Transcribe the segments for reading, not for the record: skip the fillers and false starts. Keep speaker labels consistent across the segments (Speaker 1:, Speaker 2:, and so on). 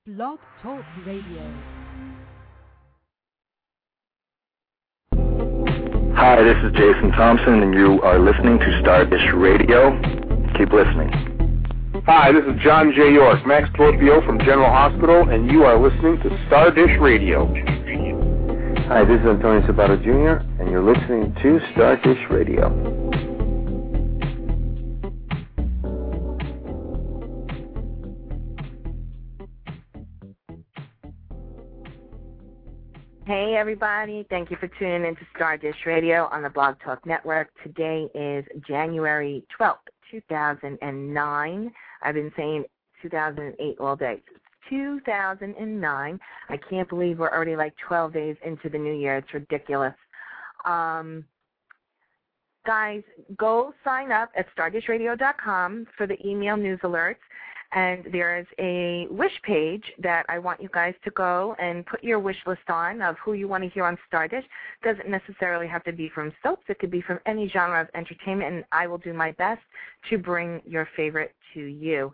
Speaker 1: Blog Talk Radio.
Speaker 2: Hi, this is Jason Thompson, and you are listening to Stardish Radio. Keep listening.
Speaker 3: Hi, this is John J. York, Max Torpio from General Hospital, and you are listening to Stardish Radio.
Speaker 4: Hi, this is Antonio Sabato Jr., and you're listening to Stardish Radio.
Speaker 5: Hey everybody, thank you for tuning in to Stardish Radio on the Blog Talk Network. Today is January 12th, 2009. I've been saying 2008 all day. 2009. I can't believe we're already like 12 days into the new year. It's ridiculous. Guys, go sign up at stardishradio.com for the email news alerts. And there is a wish page that I want you guys to go and put your wish list on of who you want to hear on Stardish. Doesn't necessarily have to be from soaps. It could be from any genre of entertainment, and I will do my best to bring your favorite to you.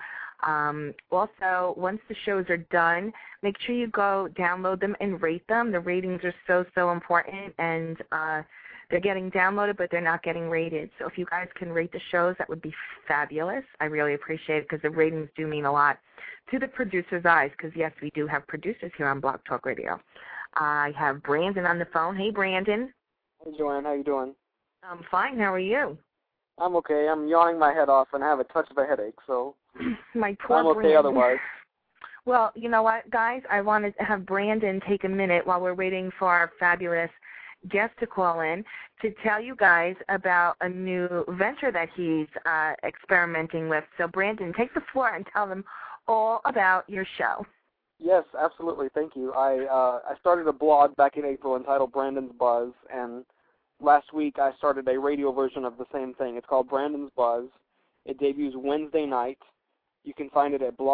Speaker 5: Also, once the shows are done, make sure you go download them and rate them. The ratings are so important, and they're getting downloaded, but they're not getting rated. So if you guys can rate the shows, that would be fabulous. I really appreciate it because the ratings do mean a lot to the producer's eyes because, yes, we do have producers here on Blog Talk Radio. I have Brandon on the phone. Hey, Brandon.
Speaker 6: Hey, Joanne. How you doing?
Speaker 5: I'm fine. How are you?
Speaker 6: I'm okay. I'm yawning my head off, and I have a touch of a headache, so
Speaker 5: my poor
Speaker 6: I'm okay
Speaker 5: Brandon.
Speaker 6: otherwise.
Speaker 5: Well, you know what, guys? I wanted to have Brandon take a minute while we're waiting for our fabulous guest to call in to tell you guys about a new venture that he's experimenting with. So, Brandon, take the floor and tell them all about your show.
Speaker 6: Yes, absolutely. Thank you. I started a blog back in April entitled Brandon's Buzz, and last week I started a radio version of the same thing. It's called Brandon's Buzz. It debuts Wednesday night. You can find it at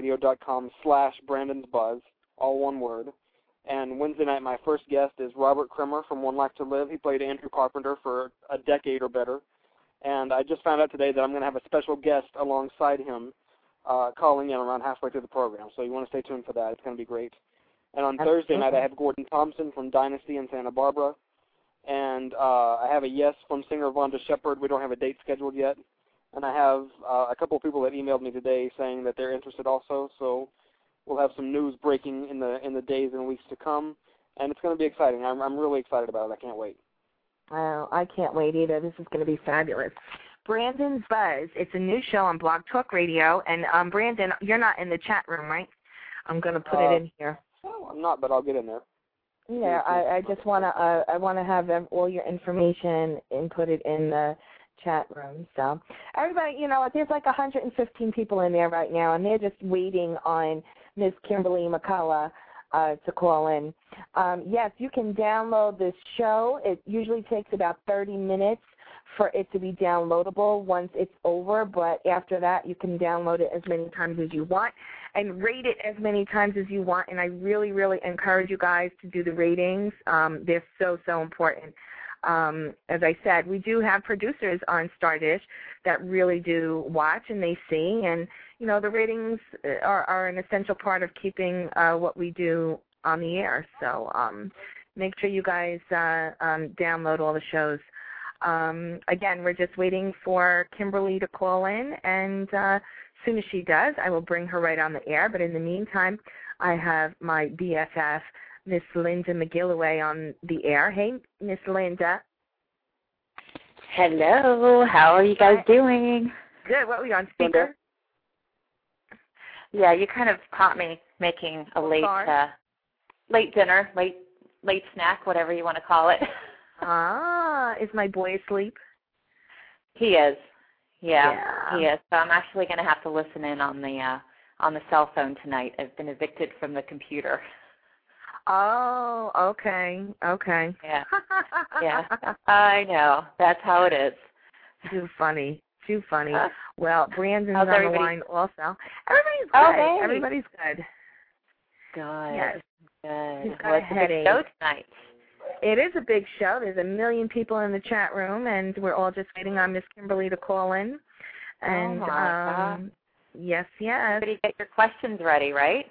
Speaker 6: blogtalkradio.com/Brandon'sBuzz, all one word. And Wednesday night, my first guest is Robert Krimmer from One Life to Live. He played Andrew Carpenter for a decade or better. And I just found out today that I'm going to have a special guest alongside him calling in around halfway through the program. So you want to stay tuned for that. It's going to be great. And on Thursday night, I have Gordon Thompson from Dynasty in Santa Barbara. And I have a yes from singer Vonda Shepard. We don't have a date scheduled yet. And I have a couple of people that emailed me today saying that they're interested also. So we'll have some news breaking in the days and weeks to come, and it's going to be exciting. I'm really excited about it. I can't wait.
Speaker 5: Well, I can't wait either. This is going to be fabulous. Brandon's Buzz. It's a new show on Blog Talk Radio, and Brandon, you're not in the chat room, right? I'm going to put it in here.
Speaker 6: No, I'm not, but I'll get in there.
Speaker 5: Yeah, I just want to have all your information and put it in the chat room. So everybody, you know, there's like 115 people in there right now, and they're just waiting on Ms. Kimberly McCullough to call in. Yes, you can download this show. It usually takes about 30 minutes for it to be downloadable once it's over, but after that you can download it as many times as you want and rate it as many times as you want, and I really, really encourage you guys to do the ratings. They're so important. As I said, we do have producers on Stardish that really do watch and they see, and you know the ratings are an essential part of keeping what we do on the air. So make sure you guys download all the shows. Again, we're just waiting for Kimberly to call in, and as soon as she does, I will bring her right on the air. But in the meantime, I have my BFF, Miss Linda McGilloway, on the air. Hey, Miss Linda.
Speaker 7: Hello. How are you guys doing?
Speaker 5: Good. What were you on, speaker?
Speaker 7: Yeah, you kind of caught me making a late dinner, late snack, whatever you want to call it.
Speaker 5: Is my boy asleep?
Speaker 7: He is. Yeah, he is. So I'm actually going to have to listen in on the cell phone tonight. I've been evicted from the computer.
Speaker 5: Oh, okay.
Speaker 7: Yeah, yeah. I know. That's how it is.
Speaker 5: Too funny. Well, Brandon's on the line also. Everybody's good.
Speaker 7: Oh,
Speaker 5: Everybody's good.
Speaker 7: Good.
Speaker 5: Yes.
Speaker 7: Good.
Speaker 5: He's got a headache.
Speaker 7: Big show tonight.
Speaker 5: It is a big show. There's 1 million people in the chat room, and we're all just waiting on Miss Kimberly to call in. And
Speaker 7: God.
Speaker 5: yes.
Speaker 7: Everybody get your questions ready, right?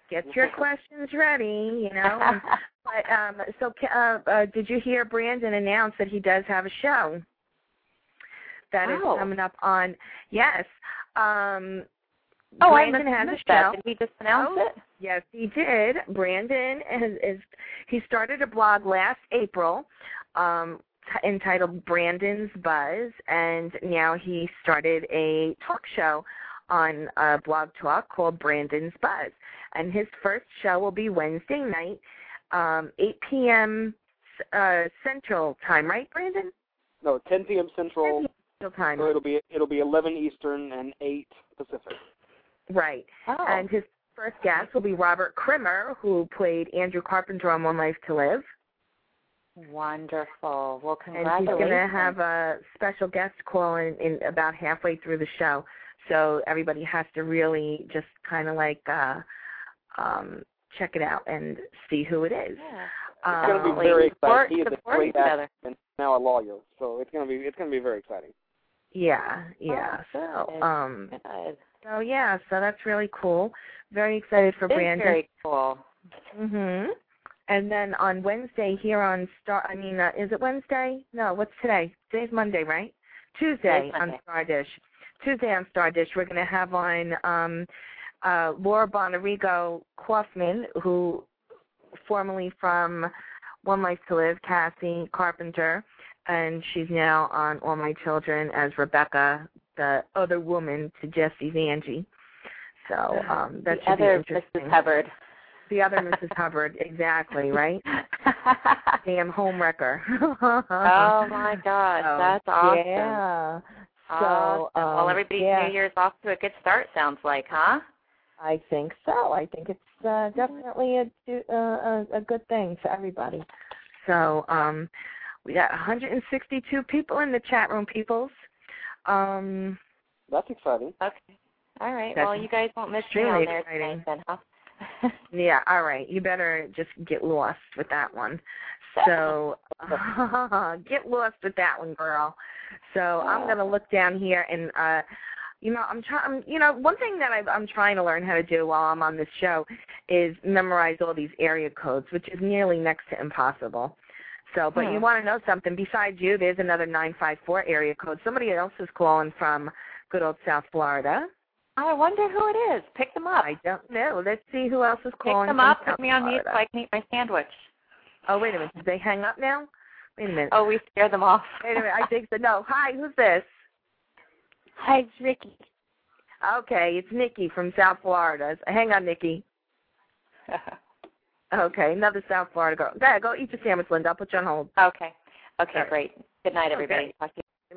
Speaker 5: Get your questions ready, But so did you hear Brandon announce that he does have a show that is coming up on? Yes. Brandon has a show.
Speaker 7: Did he just announce it?
Speaker 5: Yes, he did. Brandon he started a blog last April entitled Brandon's Buzz, and now he started a talk show on Blog Talk called Brandon's Buzz. And his first show will be Wednesday night, 8 p.m. Central Time, right, Brandon?
Speaker 6: No, 10 p.m. Central.
Speaker 5: 10 p.m. Central Time.
Speaker 6: So it'll be 11 Eastern and 8 Pacific.
Speaker 5: Right. Oh. And his first guest will be Robert Crimmer, who played Andrew Carpenter on One Life to Live.
Speaker 7: Wonderful. Well, congratulations.
Speaker 5: And he's going to have a special guest call in about halfway through the show. So everybody has to really just kind of like check it out and see who it is.
Speaker 6: Yeah. It's going to be very exciting. He is a great actor and now a lawyer, so it's going to be very exciting.
Speaker 5: Yeah. So that's really cool. Very excited for Brandon.
Speaker 7: Very cool.
Speaker 5: Mhm. And then on Wednesday here on is it Wednesday? No, what's today? Today's Monday, right? Tuesday on Star Dish. Tuesday on Star Dish, we're going to have on Laura Bonarigo Kaufman, who formerly from One Life to Live, Cassie Carpenter, and she's now on All My Children as Rebecca, the other woman to Jesse's Angie. So that should be interesting.
Speaker 7: Mrs. Hubbard.
Speaker 5: The other Mrs. Hubbard, exactly, right? Damn homewrecker.
Speaker 7: Oh, my gosh, that's awesome.
Speaker 5: Yeah.
Speaker 7: So, well, everybody's New Year's off to a good start, sounds like, huh?
Speaker 5: I think so. I think it's definitely a good thing for everybody. So we got 162 people in the chat room, peoples.
Speaker 6: That's exciting.
Speaker 7: Okay. All right. Well, you guys won't miss me on there tonight then, huh?
Speaker 5: Yeah, all right. You better just get lost with that one. So get lost with that one, girl. So I'm going to look down here and, I'm trying. One thing that I'm trying to learn how to do while I'm on this show is memorize all these area codes, which is nearly next to impossible. So, but you want to know something? Besides you, there's another 954 area code. Somebody else is calling from good old South Florida.
Speaker 7: I wonder who it is. Pick them up.
Speaker 5: I don't know. Let's see who else is calling.
Speaker 7: Pick them up. Put me on mute so I can eat my sandwich.
Speaker 5: Oh, wait a minute. Did they hang up now? Wait a minute.
Speaker 7: Oh, we scared them off.
Speaker 5: Wait a minute. I think so. No. Hi, who's this?
Speaker 8: Hi, it's Nikki.
Speaker 5: Okay, it's Nikki from South Florida. Hang on, Nikki. Okay, another South Florida girl. Go ahead, go eat your sandwich, Linda. I'll put you on hold.
Speaker 7: Okay. Okay, great. Good night, everybody.
Speaker 5: Okay.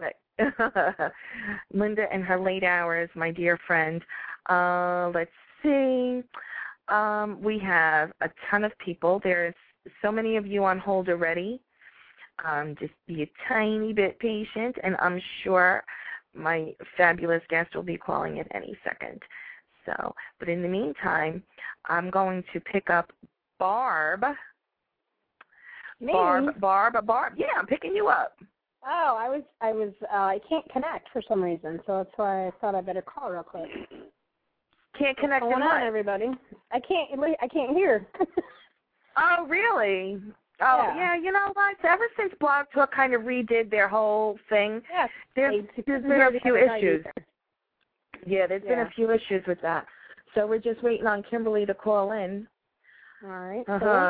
Speaker 5: Linda and her late hours, my dear friend. Let's see. We have a ton of people. There's so many of you on hold already. Just be a tiny bit patient, and I'm sure my fabulous guest will be calling at any second. So, but in the meantime, I'm going to pick up Barb.
Speaker 8: Me?
Speaker 5: Barb. Yeah, I'm picking you up.
Speaker 8: Oh, I can't connect for some reason, so that's why I thought I better call real quick.
Speaker 5: Can't connect.
Speaker 8: What's going on, everybody? I can't hear.
Speaker 5: Oh, really? Oh, yeah. You know what? Ever since Blog Talk kind of redid their whole thing, there's been a few issues. Yeah, there's been a few issues with that. So we're just waiting on Kimberly to call in.
Speaker 8: All right.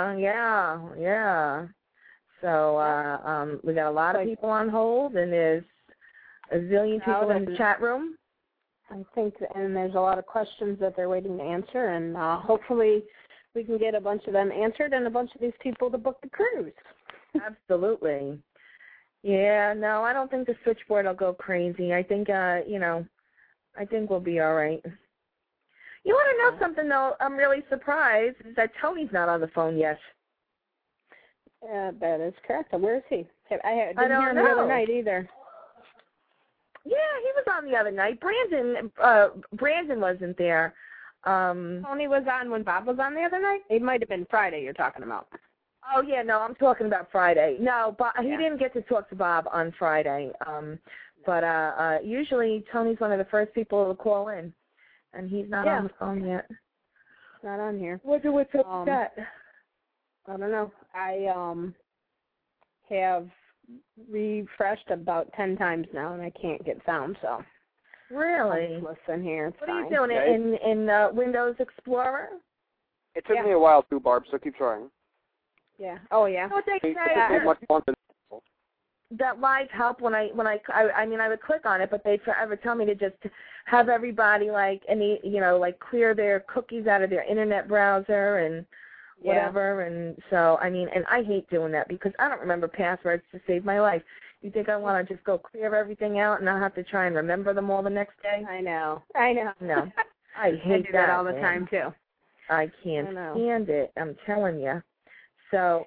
Speaker 5: Yeah. So we got a lot of people on hold, and there's a zillion people in the chat room.
Speaker 8: I think, and there's a lot of questions that they're waiting to answer, and hopefully we can get a bunch of them answered and a bunch of these people to book the cruise.
Speaker 5: Absolutely. Yeah, no, I don't think the switchboard will go crazy. I think, I think we'll be all right. You want to know something, though? I'm really surprised that Tony's not on the phone yet.
Speaker 8: That is correct. Where is he? I didn't hear him the other night either.
Speaker 5: Yeah, he was on the other night. Brandon wasn't there.
Speaker 8: Tony was on when Bob was on the other night? It might have been Friday you're talking about.
Speaker 5: Oh, yeah, no, I'm talking about Friday. No, but he didn't get to talk to Bob on Friday. But usually Tony's one of the first people to call in, and he's not on the phone yet.
Speaker 8: not on here.
Speaker 5: Wonder what's up with that.
Speaker 8: I don't know. I have refreshed about 10 times now, and I can't get found, so.
Speaker 5: Really?
Speaker 8: Listen here. It's
Speaker 5: what are
Speaker 8: fine.
Speaker 5: you doing in Windows Explorer?
Speaker 6: It took me a while too, Barb, so keep trying.
Speaker 8: Yeah. Oh, yeah.
Speaker 5: No, they say that live help when I would click on it, but they'd forever tell me to just have everybody like clear their cookies out of their internet browser and whatever. And so and I hate doing that because I don't remember passwords to save my life. You think I want to just go clear everything out and not have to try and remember them all the next day?
Speaker 8: I know.
Speaker 5: No, I hate
Speaker 8: I do that all the time too.
Speaker 5: I can't stand it. I'm telling you. So,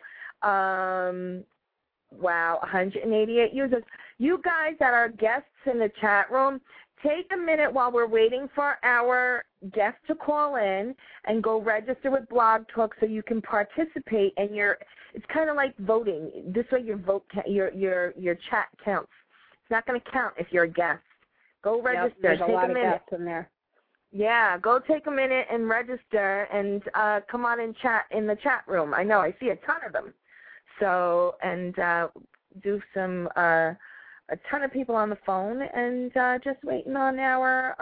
Speaker 5: wow, 188 users. You guys that are guests in the chat room, take a minute while we're waiting for our guest to call in and go register with Blog Talk so you can participate. And it's kind of like voting. This way your vote, your chat counts. It's not going to count if you're a guest. Go register.
Speaker 8: There's a lot
Speaker 5: of
Speaker 8: guests in there.
Speaker 5: Yeah, go take a minute and register and come on and chat in the chat room. I know, I see a ton of them. So, and do some, a ton of people on the phone and just waiting on our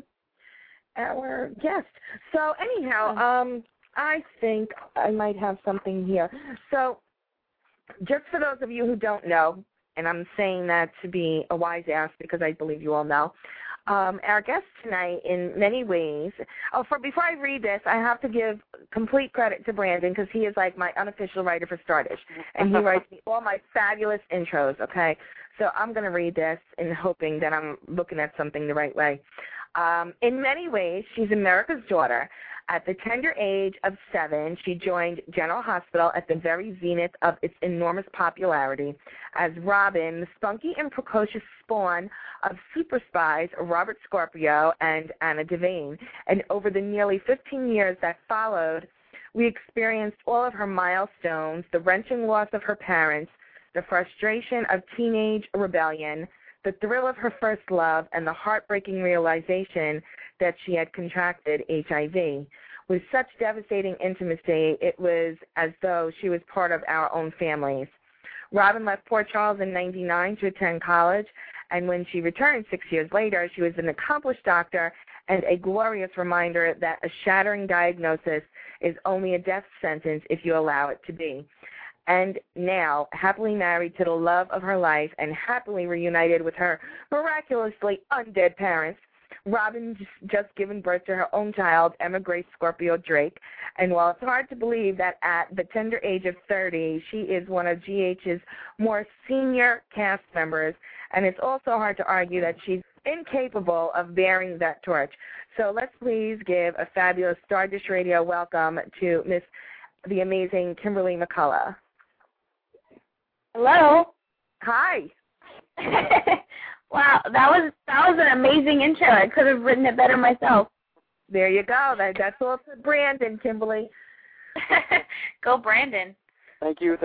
Speaker 5: guest. So anyhow, I think I might have something here. So just for those of you who don't know, and I'm saying that to be a wise ass because I believe you all know, our guest tonight, in many ways. Before I read this, I have to give complete credit to Brandon because he is like my unofficial writer for Stardish, and he writes me all my fabulous intros. Okay, so I'm going to read this in hoping that I'm looking at something the right way. In many ways, she's America's daughter. At the tender age of 7, she joined General Hospital at the very zenith of its enormous popularity as Robin, the spunky and precocious spawn of super spies Robert Scorpio and Anna Devane. And over the nearly 15 years that followed, we experienced all of her milestones, the wrenching loss of her parents, the frustration of teenage rebellion, the thrill of her first love, and the heartbreaking realization that she had contracted HIV. With such devastating intimacy, it was as though she was part of our own families. Robin left Port Charles in '99 to attend college, and when she returned 6 years later, she was an accomplished doctor and a glorious reminder that a shattering diagnosis is only a death sentence if you allow it to be. And now, happily married to the love of her life and happily reunited with her miraculously undead parents, Robin just given birth to her own child, Emma Grace Scorpio Drake. And while it's hard to believe that at the tender age of 30, she is one of GH's more senior cast members, and it's also hard to argue that she's incapable of bearing that torch. So let's please give a fabulous Stardish Radio welcome to Miss the amazing Kimberly McCullough.
Speaker 9: Hello.
Speaker 5: Hi.
Speaker 9: Wow, that was an amazing intro. I could have written it better myself.
Speaker 5: There you go. That's all for Brandon, Kimberly.
Speaker 7: Go, Brandon.
Speaker 6: Thank you.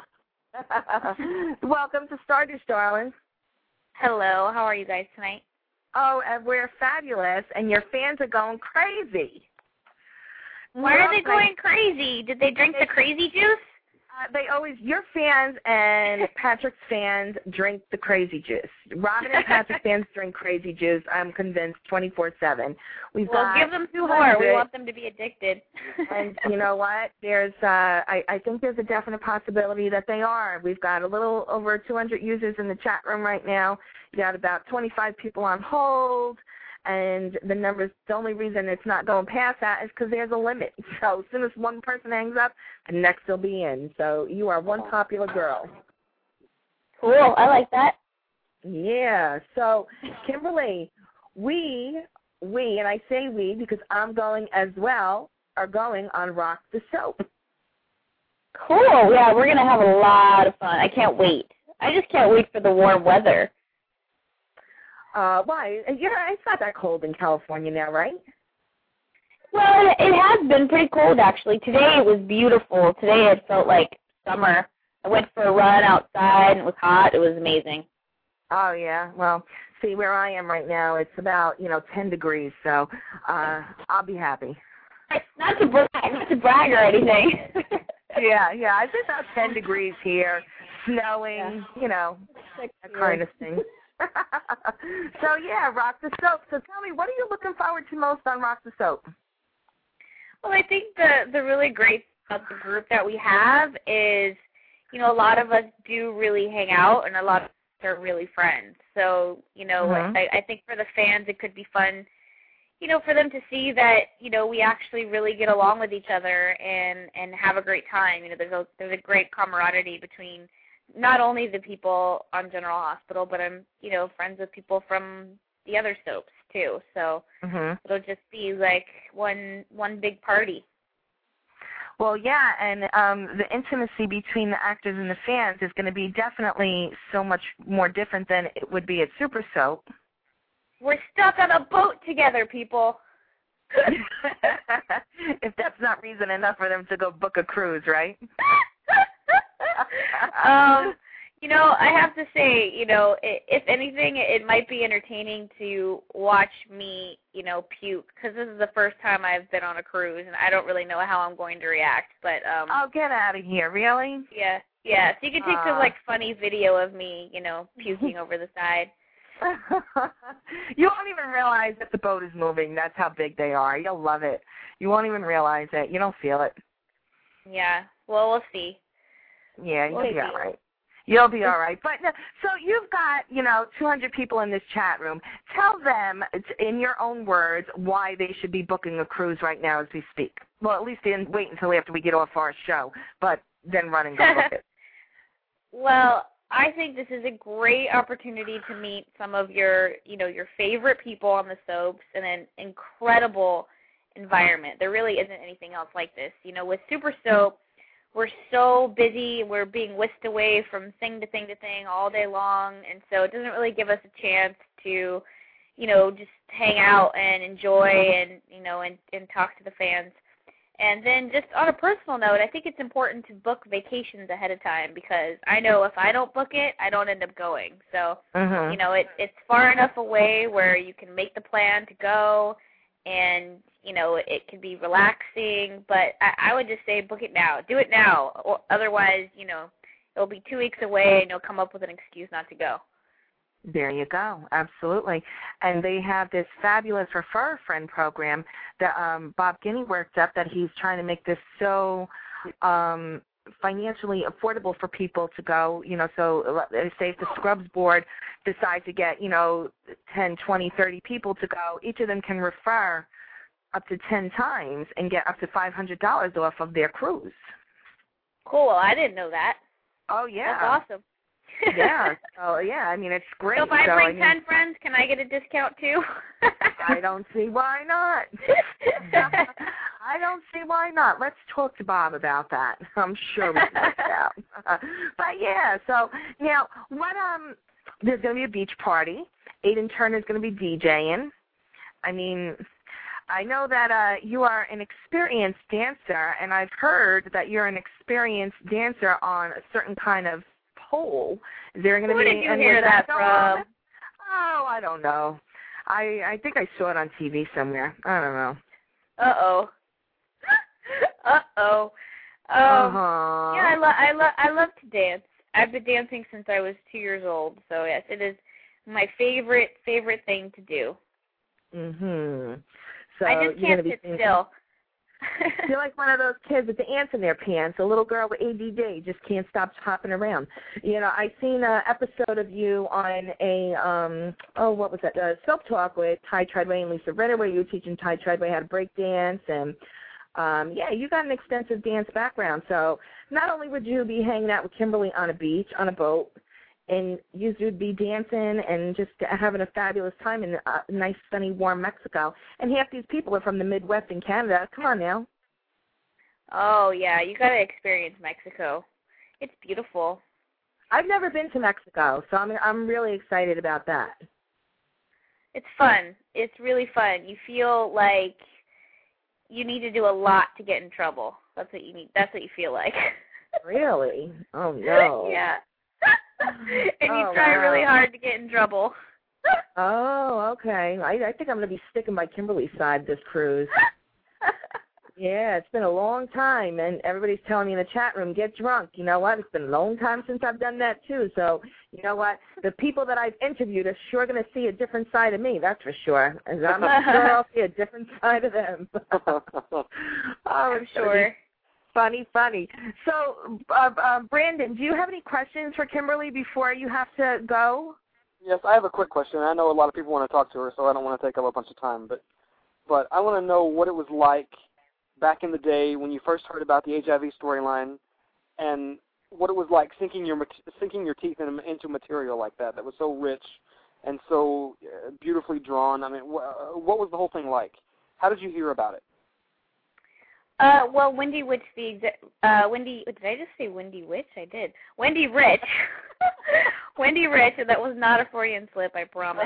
Speaker 5: Welcome to Stardish, darling.
Speaker 7: Hello. How are you guys tonight?
Speaker 5: Oh, and we're fabulous, and your fans are going crazy.
Speaker 7: Why are they going crazy? Did they drink the crazy juice?
Speaker 5: Your fans and Patrick's fans drink the crazy juice. Robin and Patrick's fans drink crazy juice, I'm convinced, 24/7.
Speaker 7: Well, give them 2 more. We want them to be addicted.
Speaker 5: And you know what? I think there's a definite possibility that they are. We've got a little over 200 users in the chat room right now. You got about 25 people on hold. And the only reason it's not going past that is because there's a limit. So as soon as one person hangs up, the next will be in. So you are one popular girl.
Speaker 9: Cool. I like that.
Speaker 5: Yeah. So, Kimberly, we, and I say we because I'm going as well, are going on Rock the Soap.
Speaker 9: Cool. Yeah, we're going to have a lot of fun. I can't wait. I just can't wait for the warm weather.
Speaker 5: Why? It's not that cold in California now, right?
Speaker 9: Well, it has been pretty cold, actually. Today it was beautiful. Today it felt like summer. I went for a run outside, and it was hot. It was amazing.
Speaker 5: Oh, yeah. Well, see, where I am right now, it's about, 10 degrees, so I'll be happy.
Speaker 9: Not to brag or anything.
Speaker 5: Yeah, it's about 10 degrees here, snowing, that kind of thing. So, yeah, Rock the Soap. So tell me, what are you looking forward to most on Rock the Soap?
Speaker 9: Well, I think the really great thing about the group that we have is, a lot of us do really hang out, and a lot of us are really friends. So, I think for the fans it could be fun, for them to see that, we actually really get along with each other and have a great time. There's a great camaraderie between not only the people on General Hospital, but I'm, friends with people from the other soaps too. So it'll just be like one big party.
Speaker 5: Well, yeah, and the intimacy between the actors and the fans is going to be definitely so much more different than it would be at Super Soap.
Speaker 9: We're stuck on a boat together, people.
Speaker 5: If that's not reason enough for them to go book a cruise, right?
Speaker 9: I have to say, if anything, it might be entertaining to watch me, puke, because this is the first time I've been on a cruise, and I don't really know how I'm going to react. But
Speaker 5: oh, get out of here! Really?
Speaker 9: Yeah. So you can take some funny video of me, puking over the side.
Speaker 5: You won't even realize that the boat is moving. That's how big they are. You'll love it. You won't even realize it. You don't feel it.
Speaker 9: Yeah. Well, we'll see.
Speaker 5: Yeah, you'll be all right. You'll be all right. But so you've got, 200 people in this chat room. Tell them, in your own words, why they should be booking a cruise right now as we speak. Well, at least wait until after we get off our show, but then run and go book it.
Speaker 9: Well, I think this is a great opportunity to meet some of your favorite people on the soaps in an incredible environment. There really isn't anything else like this. With Super Soap, we're so busy. We're being whisked away from thing to thing to thing all day long, and so it doesn't really give us a chance to, just hang out and enjoy and talk to the fans. And then just on a personal note, I think it's important to book vacations ahead of time, because I know if I don't book it, I don't end up going. So, it's far enough away where you can make the plan to go, and, it can be relaxing. But I would just say book it now. Do it now. Or otherwise, it'll be 2 weeks away, and you'll come up with an excuse not to go.
Speaker 5: There you go. Absolutely. And they have this fabulous Refer a Friend program that Bob Guinea worked up, that he's trying to make this so financially affordable for people to go, so say if the Scrubs board decides to get, 10, 20, 30 people to go, each of them can refer up to 10 times and get up to $500 off of their cruise.
Speaker 9: Cool. I didn't know that.
Speaker 5: Oh, yeah.
Speaker 9: That's awesome.
Speaker 5: Yeah. So, yeah, it's great.
Speaker 9: So if I bring 10 friends, can I get a discount too?
Speaker 5: I don't see why not. I don't see why not. Let's talk to Bob about that. I'm sure we can work it out. But, yeah, so now, there's going to be a beach party. Aiden Turner's going to be DJing. I know that you are an experienced dancer, and I've heard that you're an experienced dancer on a certain kind of pole. Is there going to be?
Speaker 9: Where did you hear that from?
Speaker 5: Oh, I don't know. I think I saw it on TV somewhere. I don't know.
Speaker 9: Uh-oh. Yeah, I love to dance. I've been dancing since I was 2 years old. So yes, it is my favorite thing to do.
Speaker 5: So
Speaker 9: I just can't sit still.
Speaker 5: You're like one of those kids with the ants in their pants, a little girl with ADD, just can't stop hopping around. I seen an episode of you on a, what was that, Soap Talk with Ty Treadway and Lisa Ritter, where you were teaching Ty Treadway how to break dance, and you got an extensive dance background. So not only would you be hanging out with Kimberly on a beach, on a boat, and you would be dancing and just having a fabulous time in nice, sunny, warm Mexico. And half these people are from the Midwest and Canada. Come on now.
Speaker 9: Oh, yeah, you got to experience Mexico. It's beautiful.
Speaker 5: I've never been to Mexico, so I'm really excited about that.
Speaker 9: It's fun. It's really fun. You feel like you need to do a lot to get in trouble. That's what you need. That's what you feel like.
Speaker 5: Really? Oh, no.
Speaker 9: Yeah. And you try really hard to get in trouble.
Speaker 5: Oh, okay. I think I'm going to be sticking by Kimberly's side this cruise. Yeah, it's been a long time, and everybody's telling me in the chat room, get drunk. You know what? It's been a long time since I've done that, too. So, you know what? The people that I've interviewed are sure going to see a different side of me, that's for sure. And I'm sure I'll see a different side of them.
Speaker 9: I'm sure.
Speaker 5: Funny. So, Brandon, do you have any questions for Kimberly before you have to go?
Speaker 6: Yes, I have a quick question. I know a lot of people want to talk to her, so I don't want to take up a bunch of time. But I want to know what it was like back in the day when you first heard about the HIV storyline, and what it was like sinking your teeth into material like that was so rich and so beautifully drawn. I mean, what was the whole thing like? How did you hear about it?
Speaker 9: Well, Wendy Witch, did I just say Wendy Witch? I did. Wendy Rich. Wendy Rich, and that was not a Freudian slip, I promise.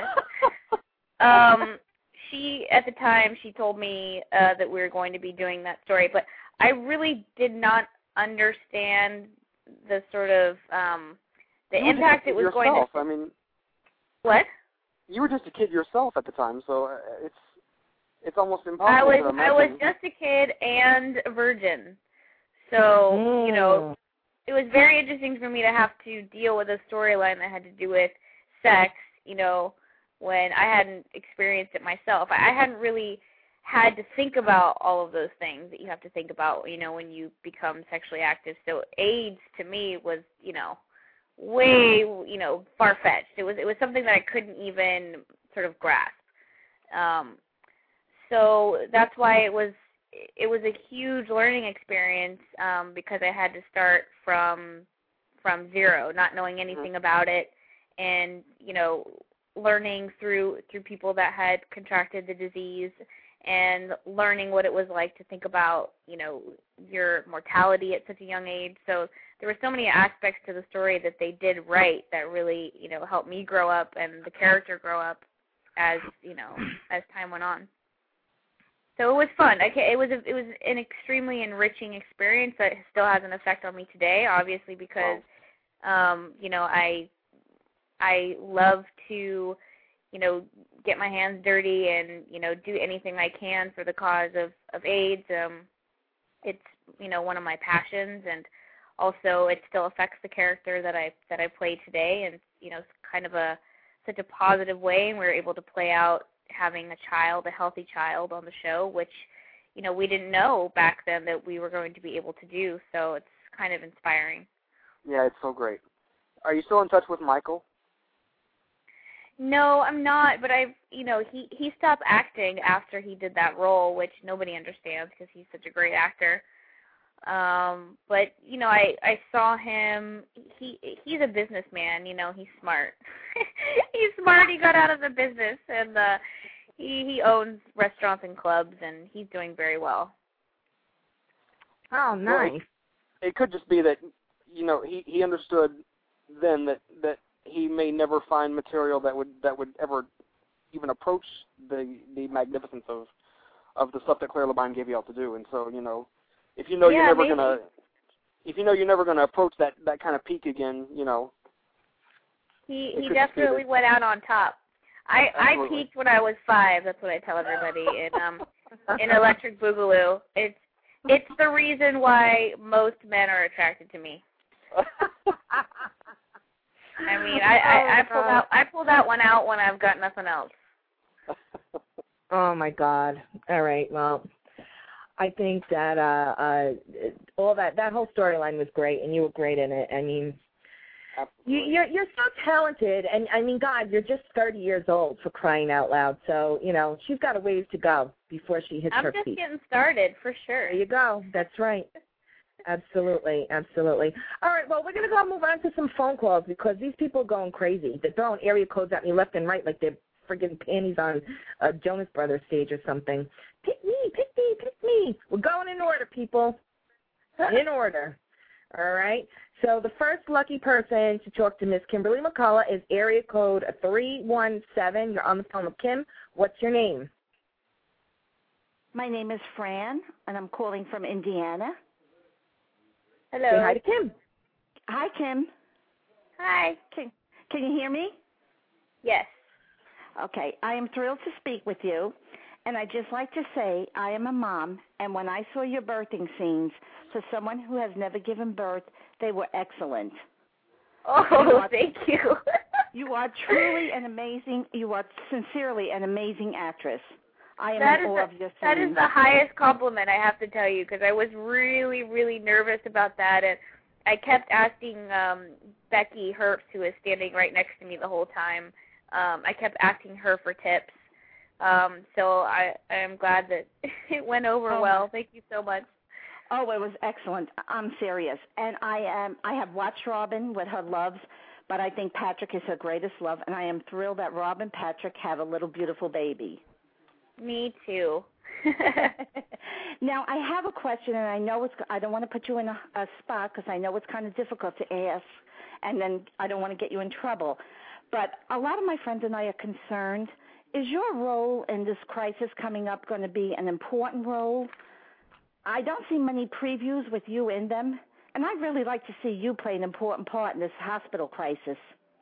Speaker 9: She, at the time, she told me that we were going to be doing that story, but I really did not understand the sort of the impact it was going to.
Speaker 6: I mean,
Speaker 9: what?
Speaker 6: You were just a kid yourself at the time, so it's almost impossible to imagine.
Speaker 9: I was just a kid and a virgin, so you know, it was very interesting for me to have to deal with a storyline that had to do with sex, you know, when I hadn't experienced it myself. I hadn't really had to think about all of those things that you have to think about, you know, when you become sexually active. So AIDS to me was, you know, way, you know, far-fetched. It was something that I couldn't even sort of grasp. So that's why it was a huge learning experience, because I had to start from zero, not knowing anything about it, and, you know, learning through people that had contracted the disease, and learning what it was like to think about, you know, your mortality at such a young age. So there were so many aspects to the story that they did right that really, you know, helped me grow up and the character grow up as, you know, as time went on. So it was fun. It was an extremely enriching experience that still has an effect on me today, obviously, because you know, I love to, you know, get my hands dirty and, you know, do anything I can for the cause of AIDS. It's, you know, one of my passions, and also it still affects the character that I play today, and, you know, it's kind of such a positive way, and we were able to play out having a healthy child on the show, which, you know, we didn't know back then that we were going to be able to do. So it's kind of inspiring.
Speaker 6: Yeah, it's so great. Are you still in touch with Michael?
Speaker 9: No, I'm not, but you know, he stopped acting after he did that role, which nobody understands because he's such a great actor. But, you know, I saw him, he's a businessman, you know, he's smart. He's smart, he got out of the business, and he owns restaurants and clubs, and he's doing very well.
Speaker 5: Oh, nice.
Speaker 6: Well, it could just be that, you know, he understood then that he may never find material that would ever even approach the magnificence of the stuff that Claire Labine gave you all to do. And so, you know, if you know you're never gonna approach that kind of peak again, you know.
Speaker 9: He definitely went out on top. I peaked when I was 5. That's what I tell everybody in Electric Boogaloo. It's the reason why most men are attracted to me. I mean, I pull that one out when I've got nothing else.
Speaker 5: Oh my God! All right, well, I think that all that whole storyline was great, and you were great in it. I mean, you're so talented, and I mean, God, you're just 30 years old, for crying out loud. So you know, she's got a ways to go before she hits her peak.
Speaker 9: I'm just getting started, for sure.
Speaker 5: There you go. That's right. Absolutely. All right, well, we're going to go move on to some phone calls because these people are going crazy. They're throwing area codes at me left and right like they're friggin' panties on a Jonas Brothers stage or something. Pick me. We're going in order, people. In order. All right? So the first lucky person to talk to Miss Kimberly McCullough is area code 317. You're on the phone with Kim. What's your name?
Speaker 10: My name is Fran, and I'm calling from Indiana.
Speaker 9: Hello.
Speaker 5: Say hi to Kim.
Speaker 10: Hi, Kim.
Speaker 9: Hi.
Speaker 10: Can you hear me?
Speaker 9: Yes.
Speaker 10: Okay. I am thrilled to speak with you, And I'd just like to say I am a mom, and when I saw your birthing scenes, for someone who has never given birth, they were excellent.
Speaker 9: Oh, thank you.
Speaker 10: You are truly you are sincerely an amazing actress. I am in awe of your scenes.
Speaker 9: That is the highest compliment, I have to tell you, because I was really, really nervous about that, and I kept asking Becky Herbst, who is standing right next to me the whole time, I kept asking her for tips. So I am glad that it went over well. Thank you so much.
Speaker 10: Oh, it was excellent. I'm serious. And I have watched Robin with her loves, but I think Patrick is her greatest love, and I am thrilled that Rob and Patrick have a little beautiful baby.
Speaker 9: Me too.
Speaker 10: Now, I have a question, and I don't want to put you in a spot because I know it's kind of difficult to ask, and then I don't want to get you in trouble. But a lot of my friends and I are concerned. Is your role in this crisis coming up going to be an important role? I don't see many previews with you in them, and I'd really like to see you play an important part in this hospital crisis.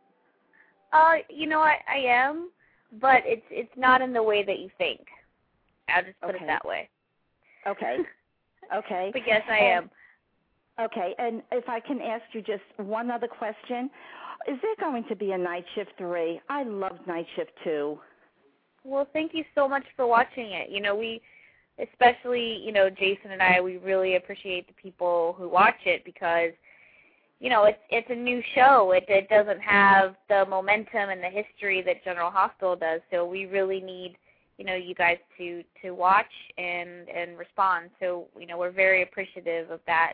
Speaker 9: You know, I am, but it's not in the way that you think. I'll just put it that way.
Speaker 10: Okay. Okay.
Speaker 9: But yes, I am.
Speaker 10: Okay, and if I can ask you just one other question, is there going to be a Night Shift 3? I loved Night Shift 2.
Speaker 9: Well, thank you so much for watching it. You know, especially, you know, Jason and I, we really appreciate the people who watch it because, you know, it's a new show. It doesn't have the momentum and the history that General Hospital does, so we really need, you know, you guys to watch and respond. So, you know, we're very appreciative of that.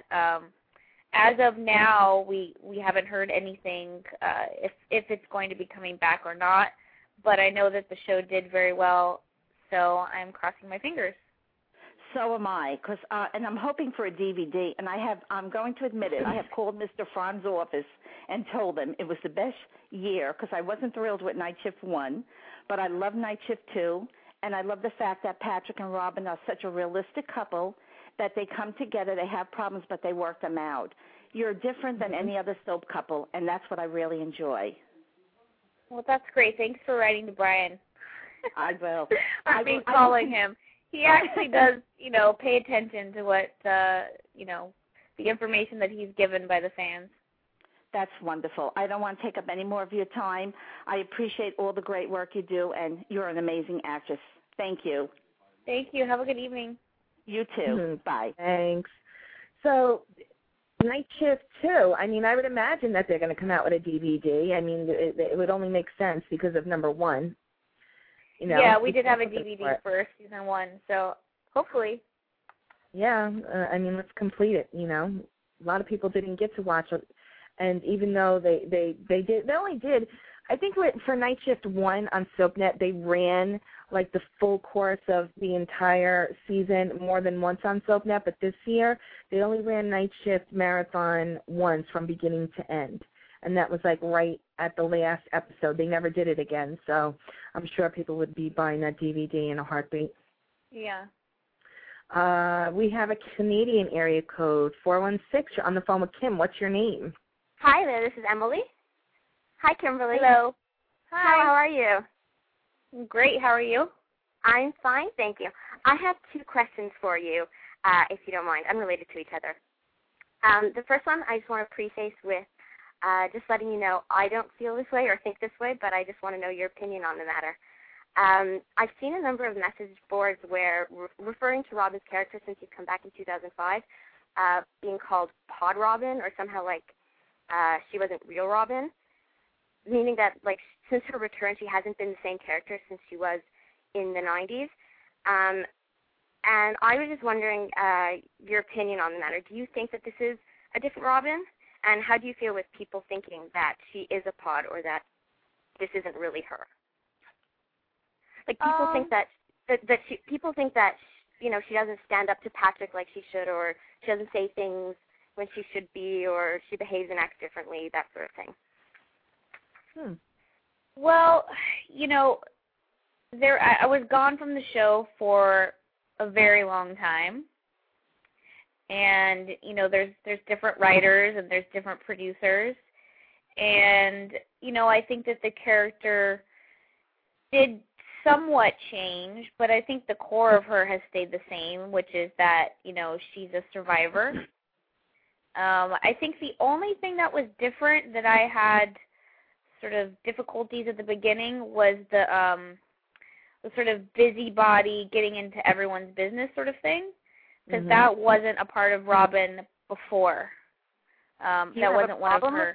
Speaker 9: As of now, we haven't heard anything if it's going to be coming back or not, but I know that the show did very well, so I'm crossing my fingers.
Speaker 10: So am I, and I'm hoping for a DVD, and I'm going to admit it, I have called Mr. Fran's office and told him it was the best year because I wasn't thrilled with Night Shift 1, but I love Night Shift 2, and I love the fact that Patrick and Robin are such a realistic couple that they come together, they have problems, but they work them out. You're different than any other soap couple, and that's what I really enjoy.
Speaker 9: Well, that's great. Thanks for writing to Brian.
Speaker 10: I will.
Speaker 9: I've been calling him. He actually does, you know, pay attention to what, you know, the information that he's given by the fans.
Speaker 10: That's wonderful. I don't want to take up any more of your time. I appreciate all the great work you do, and you're an amazing actress. Thank you.
Speaker 9: Thank you. Have a good evening.
Speaker 10: You too. Bye.
Speaker 5: Thanks. So, Night Shift 2, I mean, I would imagine that they're going to come out with a DVD. I mean, it would only make sense because of number 1. You know,
Speaker 9: yeah, we did have a DVD for season 1, so hopefully.
Speaker 5: Yeah, I mean, let's complete it, you know. A lot of people didn't get to watch it, and even though they only did, I think for Night Shift 1 on SoapNet, they ran like the full course of the entire season more than once on SoapNet, but this year they only ran Night Shift Marathon once from beginning to end. And that was like right at the last episode. They never did it again, so I'm sure people would be buying that DVD in a heartbeat.
Speaker 9: Yeah.
Speaker 5: We have a Canadian area code, 416. You're on the phone with Kim. What's your name?
Speaker 11: Hi there, this is Emily. Hi, Kimberly.
Speaker 9: Hello. Hi.
Speaker 11: How are you?
Speaker 9: Great. How are you?
Speaker 11: I'm fine, thank you. I have 2 questions for you, if you don't mind, unrelated to each other. The first one, I just want to preface with just letting you know I don't feel this way or think this way, but I just want to know your opinion on the matter. I've seen a number of message boards where referring to Robin's character since he's come back in 2005, being called Pod Robin or somehow like she wasn't real Robin, meaning that like since her return she hasn't been the same character since she was in the 90s. And I was just wondering your opinion on the matter. Do you think that this is a different Robin? And how do you feel with people thinking that she is a pod or that this isn't really her? Like people think that people think that you know she doesn't stand up to Patrick like she should, or she doesn't say things when she should be, or she behaves and acts differently, that sort of thing.
Speaker 9: Well, you know, I was gone from the show for a very long time. And, you know, there's different writers and there's different producers. And, you know, I think that the character did somewhat changed, but I think the core of her has stayed the same, which is that, she's a survivor. I think the only thing that was different that I had sort of difficulties at the beginning was the sort of busybody getting into everyone's business sort of thing, because that wasn't a part of Robin before. That wasn't one of her.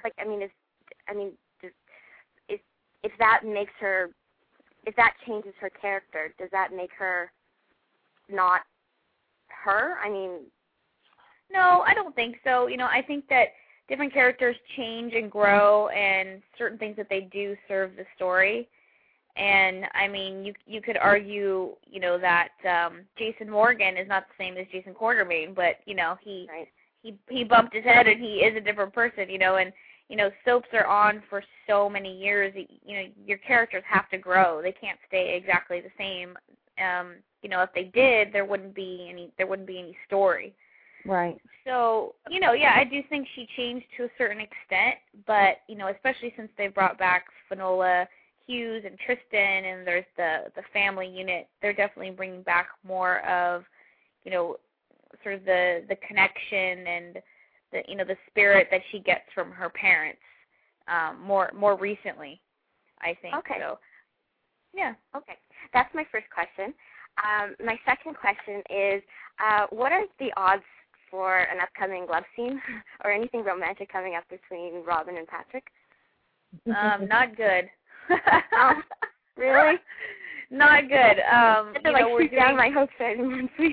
Speaker 11: If that makes her, if that changes her character, does that make her not her?
Speaker 9: No, I don't think so. I think that different characters change and grow, and certain things that they do serve the story. And, you could argue, that Jason Morgan is not the same as Jason Quartermaine, but, he bumped his head and he is a different person, and, soaps are on for so many years. Your characters have to grow. They can't stay exactly the same. If they did, there wouldn't be any story.
Speaker 5: Right.
Speaker 9: So, I do think she changed to a certain extent, but, especially since they brought back Finola Hughes and Tristan, and there's the family unit, they're definitely bringing back more of, sort of the connection and the spirit that she gets from her parents, more recently, I think.
Speaker 11: Okay.
Speaker 9: So, yeah.
Speaker 11: Okay. That's my first question. My second question is, what are the odds for an upcoming love scene or anything romantic coming up between Robin and Patrick?
Speaker 9: Not good.
Speaker 11: Really?
Speaker 9: Not good.
Speaker 11: We're down my hopes anymore, please.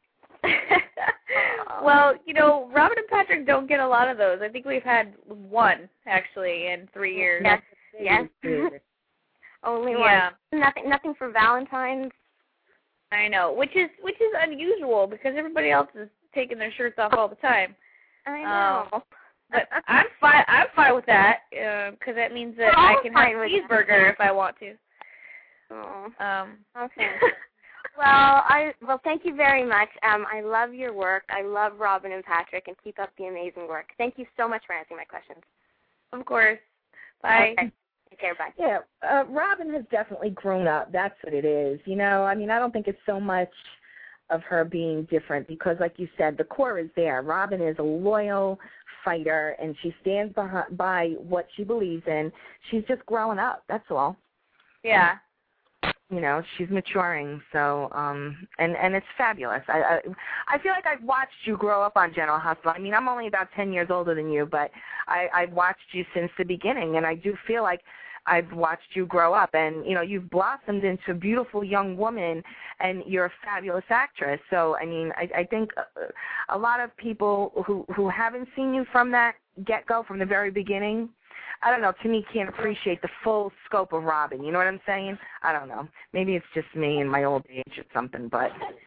Speaker 9: Well, Robin and Patrick don't get a lot of those. I think we've had one, actually, in 3 years.
Speaker 11: Yes. Only one. Nothing for Valentine's.
Speaker 9: I know, which is unusual because everybody else is taking their shirts off all the time.
Speaker 11: I know.
Speaker 9: But I'm fine with that because that means that I can have a cheeseburger if I want to.
Speaker 11: Oh. Okay. Well, thank you very much. I love your work. I love Robin and Patrick, and keep up the amazing work. Thank you so much for answering my questions.
Speaker 9: Of course. Bye.
Speaker 11: Okay. Take care. Bye.
Speaker 5: Yeah, Robin has definitely grown up. That's what it is. I don't think it's so much of her being different because, like you said, the core is there. Robin is a loyal fighter, and she stands by what she believes in. She's just growing up. That's all.
Speaker 9: Yeah.
Speaker 5: She's maturing, so and it's fabulous. I feel like I've watched you grow up on General Hospital. I'm only about 10 years older than you, but I've watched you since the beginning, and I do feel like I've watched you grow up, and you've blossomed into a beautiful young woman, and you're a fabulous actress. So I think a lot of people who haven't seen you from that get-go, from the very beginning, I don't know, to me can't appreciate the full scope of Robin. You know what I'm saying? I don't know. Maybe it's just me and my old age or something, but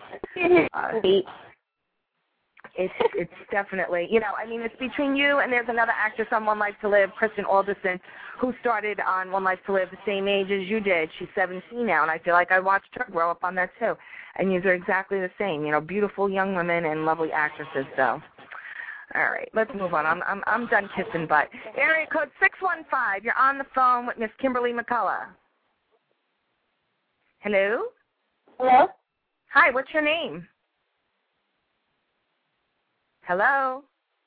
Speaker 5: it's definitely, it's between you and there's another actress on One Life to Live, Kristen Alderson, who started on One Life to Live the same age as you did. She's 17 now, and I feel like I watched her grow up on that too. And you are exactly the same, beautiful young women and lovely actresses, so. All right, let's move on. I'm done kissing butt. Area code 615. You're on the phone with Miss Kimberly McCullough. Hello?
Speaker 12: Hello?
Speaker 5: Hi, what's your name? Hello?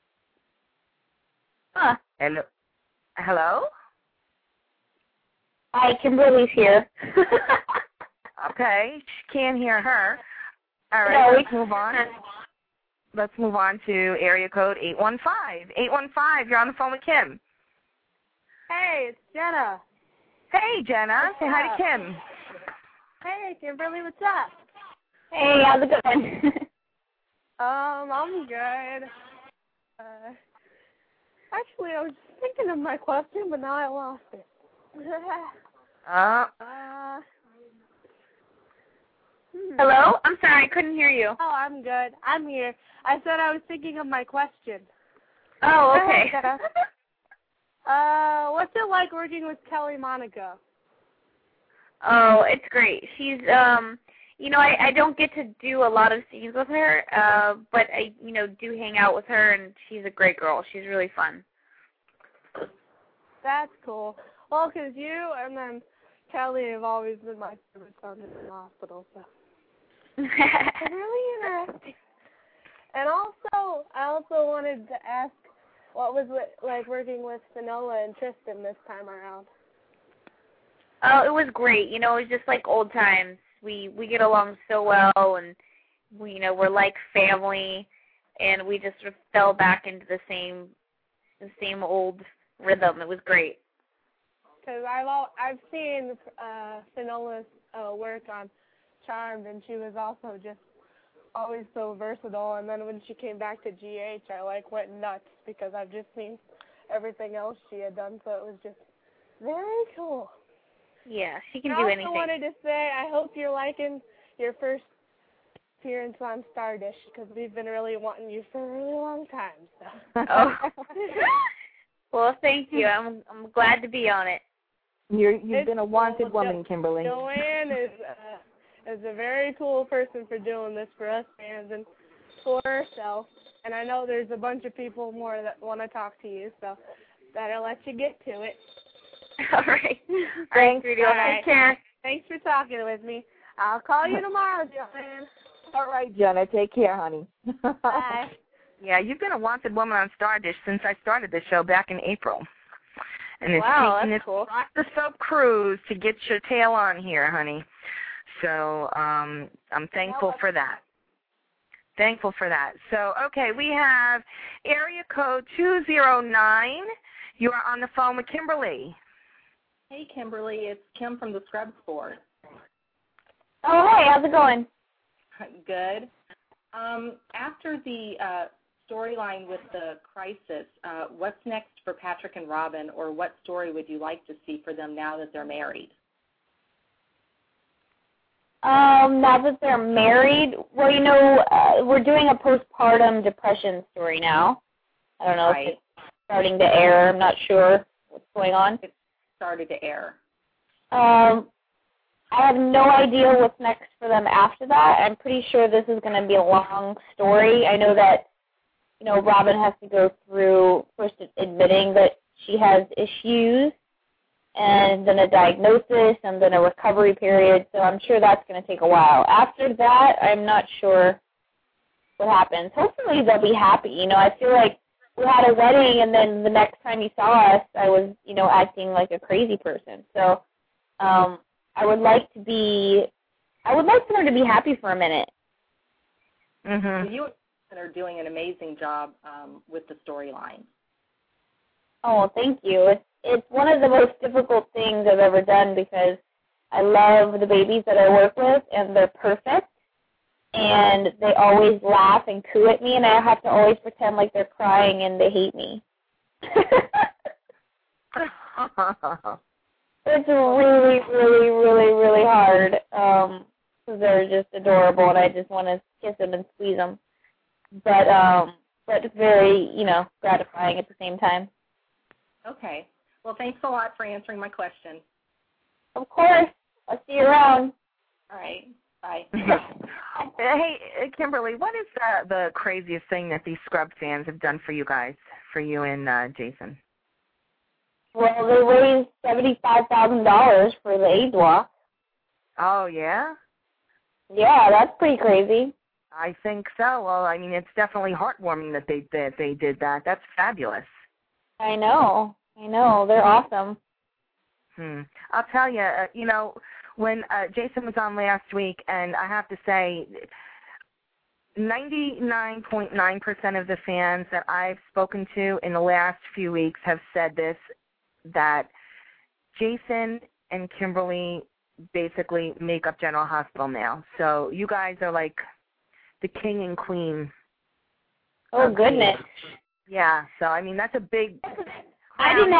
Speaker 5: Hello? Hello?
Speaker 12: Hi, Kimberly's here.
Speaker 5: Okay, can't hear her. All right, let's move on. Let's move on to area code 815. 815, you're on the phone with Kim.
Speaker 8: Hey, it's Jenna.
Speaker 5: Hey, Jenna. Say hi to Kim.
Speaker 8: Hey, Kimberly, what's up?
Speaker 12: Hey, how's it going?
Speaker 8: I'm good. Actually, I was thinking of my question, but now I lost it.
Speaker 9: Hello? I'm sorry, I couldn't hear you.
Speaker 8: Oh, I'm good. I'm here. I said I was thinking of my question.
Speaker 9: Oh, okay.
Speaker 8: What's it like working with Kelly Monaco?
Speaker 9: Oh, it's great. She's, I don't get to do a lot of scenes with her, but I, do hang out with her, and she's a great girl. She's really fun.
Speaker 8: That's cool. Well, because you and then
Speaker 13: Kelly have always been my favorite sergeant in the hospital, so it's really interesting. And also, I also wanted to ask, what was it like working with Finola and Tristan this time around?
Speaker 9: Oh, it was great. You know, it was just like old times. We get along so well, and we're like family, and we just sort of fell back into the same old rhythm. It was great.
Speaker 13: Because I've seen Finola's work on Charmed, and she was also just always so versatile. And then when she came back to GH, I went nuts because I've just seen everything else she had done. So it was just very cool.
Speaker 9: Yeah, she can do anything.
Speaker 13: I also wanted to say I hope you're liking your first appearance on Stardish because we've been really wanting you for a really long time. So.
Speaker 9: Oh. Well, thank you. I'm glad to be on it.
Speaker 5: You've been a wanted woman, Kimberly.
Speaker 13: Joanne is a very cool person for doing this for us fans and for herself. And I know there's a bunch of people more that want to talk to you, so better let you get to it.
Speaker 9: All right.
Speaker 13: Thanks,
Speaker 9: Rudy. Take care.
Speaker 13: Thanks for talking with me. I'll call you tomorrow, Joanne.
Speaker 5: All right, Jenna. Take care, honey.
Speaker 13: Bye.
Speaker 14: Yeah, you've been a wanted woman on Stardish since I started the show back in April. And it's taking this
Speaker 9: cool.
Speaker 14: the soap cruise to get your tail on here, honey. So I'm thankful for that. Thankful for that. So, okay, we have area code 209. You are on the phone with Kimberly.
Speaker 15: Hey, Kimberly. It's Kim from the Scrubs Board.
Speaker 12: Oh, hey, how's it going?
Speaker 15: Good. After the storyline with the crisis, what's next for Patrick and Robin, or what story would you like to see for them now that they're married?
Speaker 12: Now that they're married, well, we're doing a postpartum depression story now. I don't know if it's starting to air. I'm not sure what's going on.
Speaker 15: It started to air.
Speaker 12: I have no idea what's next for them after that. I'm pretty sure this is going to be a long story. I know that, Robin has to go through first admitting that she has issues, and then a diagnosis, and then a recovery period. So I'm sure that's going to take a while. After that, I'm not sure what happens. Hopefully they'll be happy. I feel like we had a wedding, and then the next time you saw us, I was, acting like a crazy person. So I would like for them to be happy for a minute.
Speaker 15: Mm-hmm. You are doing an amazing job with the storyline.
Speaker 12: Oh, thank you. It's one of the most difficult things I've ever done because I love the babies that I work with, and they're perfect, and they always laugh and coo at me, and I have to always pretend like they're crying and they hate me. It's really, really, really, really hard because they're just adorable, and I just want to kiss them and squeeze them. But it's very, gratifying at the same time.
Speaker 15: Okay. Well, thanks a lot for answering my question.
Speaker 12: Of course. I'll see you around.
Speaker 15: All right. Bye.
Speaker 14: Hey, Kimberly, what is the craziest thing that these Scrub fans have done for you guys, for you and Jason?
Speaker 12: Well, they raised $75,000 for the AIDS walk.
Speaker 14: Oh, yeah?
Speaker 12: Yeah, that's pretty crazy.
Speaker 14: I think so. Well, I mean, it's definitely heartwarming that they did that. That's fabulous.
Speaker 12: I know. They're awesome.
Speaker 14: I'll tell you, when Jason was on last week, and I have to say, 99.9% of the fans that I've spoken to in the last few weeks have said this, that Jason and Kimberly basically make up General Hospital now. So you guys are like the king and queen.
Speaker 12: Oh, goodness.
Speaker 14: Yeah, so I mean that's a big
Speaker 12: I didn't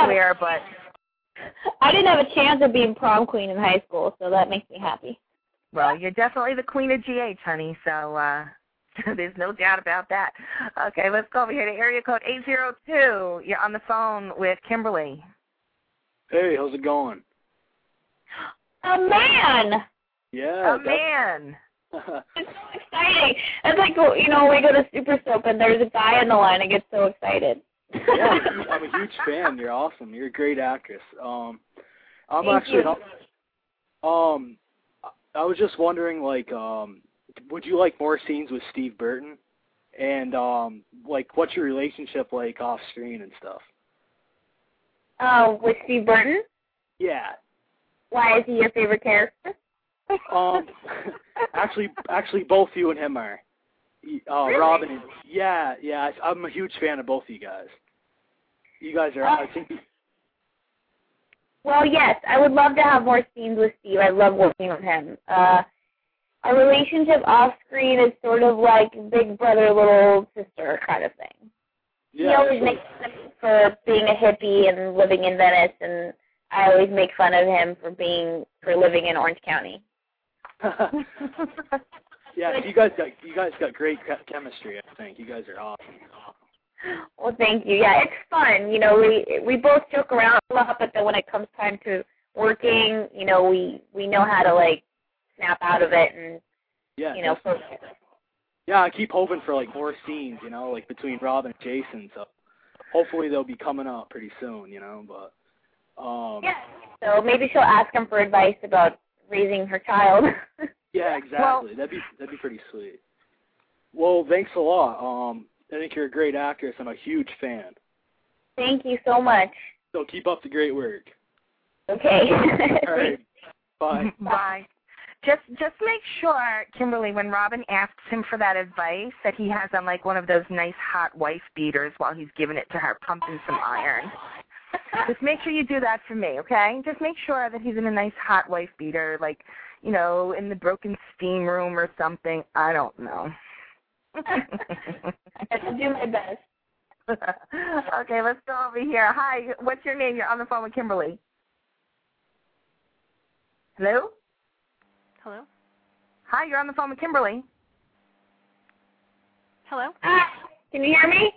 Speaker 12: have a chance of being prom queen in high school, so that makes me happy.
Speaker 14: Well, you're definitely the queen of GH, honey, so there's no doubt about that. Okay, let's go over here to area code 802. You're on the phone with Kimberly.
Speaker 16: Hey, how's it going?
Speaker 12: A man!
Speaker 16: Yeah.
Speaker 14: A man!
Speaker 12: It's so exciting. It's like, we go to Super Soap and there's a guy in the line. I get so excited.
Speaker 16: Yeah, I'm a huge fan. You're awesome. You're a great actress. I'm
Speaker 12: Thank
Speaker 16: actually
Speaker 12: you.
Speaker 16: I was just wondering, like, would you like more scenes with Steve Burton? And, like, what's your relationship like off screen and stuff?
Speaker 12: With Steve Burton?
Speaker 16: Yeah.
Speaker 12: Why is he your favorite character?
Speaker 16: Actually, both you and him are.
Speaker 12: Really?
Speaker 16: Robin and I'm a huge fan of both of you guys. You guys are, I think.
Speaker 12: Well, yes, I would love to have more scenes with Steve. I love working with him. Our relationship off screen is sort of like big brother, little sister kind of thing.
Speaker 16: Yeah,
Speaker 12: he always makes fun of me for being a hippie and living in Venice, and I always make fun of him for living in Orange County.
Speaker 16: Yeah, you guys got great chemistry. I think you guys are awesome.
Speaker 12: Well, thank you. Yeah, it's fun. You know, we both joke around a lot, but then when it comes time to working, you know, we know how to like snap out of it and focus.
Speaker 16: Yeah, I keep hoping for like more scenes, you know, like between Rob and Jason. So hopefully they'll be coming out pretty soon, you know. But
Speaker 12: yeah. So maybe she'll ask him for advice about raising her child.
Speaker 16: Yeah, exactly. That'd be pretty sweet. Well, thanks a lot. I think you're a great actress. I'm a huge fan.
Speaker 12: Thank you so much.
Speaker 16: So keep up the great work.
Speaker 12: Okay.
Speaker 16: All right. Bye.
Speaker 14: Bye. Just make sure, Kimberly, when Robin asks him for that advice, that he has on like one of those nice hot wife beaters while he's giving it to her, pumping some iron. Just make sure you do that for me, okay? Just make sure that he's in a nice hot wife beater, like, you know, in the broken steam room or something. I don't know.
Speaker 12: I'll do my best.
Speaker 14: Okay, let's go over here. Hi, what's your name? You're on the phone with Kimberly. Hello?
Speaker 17: Hello?
Speaker 14: Hi, you're on the phone with Kimberly.
Speaker 17: Hello?
Speaker 12: Can you hear me?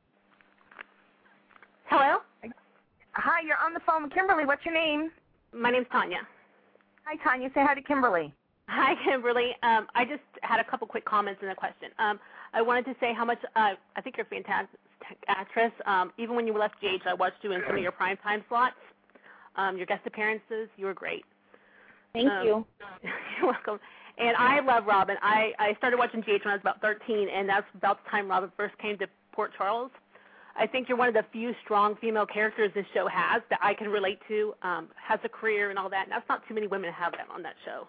Speaker 17: Hello?
Speaker 14: Hi, you're on the phone with Kimberly. What's your name?
Speaker 17: My name's Tanya.
Speaker 14: Hi, Tanya. Say hi to Kimberly.
Speaker 17: Hi, Kimberly. I just had a couple quick comments and a question. I wanted to say how much I think you're a fantastic actress. Even when you left GH, I watched you in some of your primetime slots. Your guest appearances, you were great.
Speaker 12: Thank you.
Speaker 17: You're welcome. And I love Robin. I started watching GH when I was about 13, and that's about the time Robin first came to Port Charles. I think you're one of the few strong female characters this show has that I can relate to, has a career and all that. And that's not too many women have that on that show.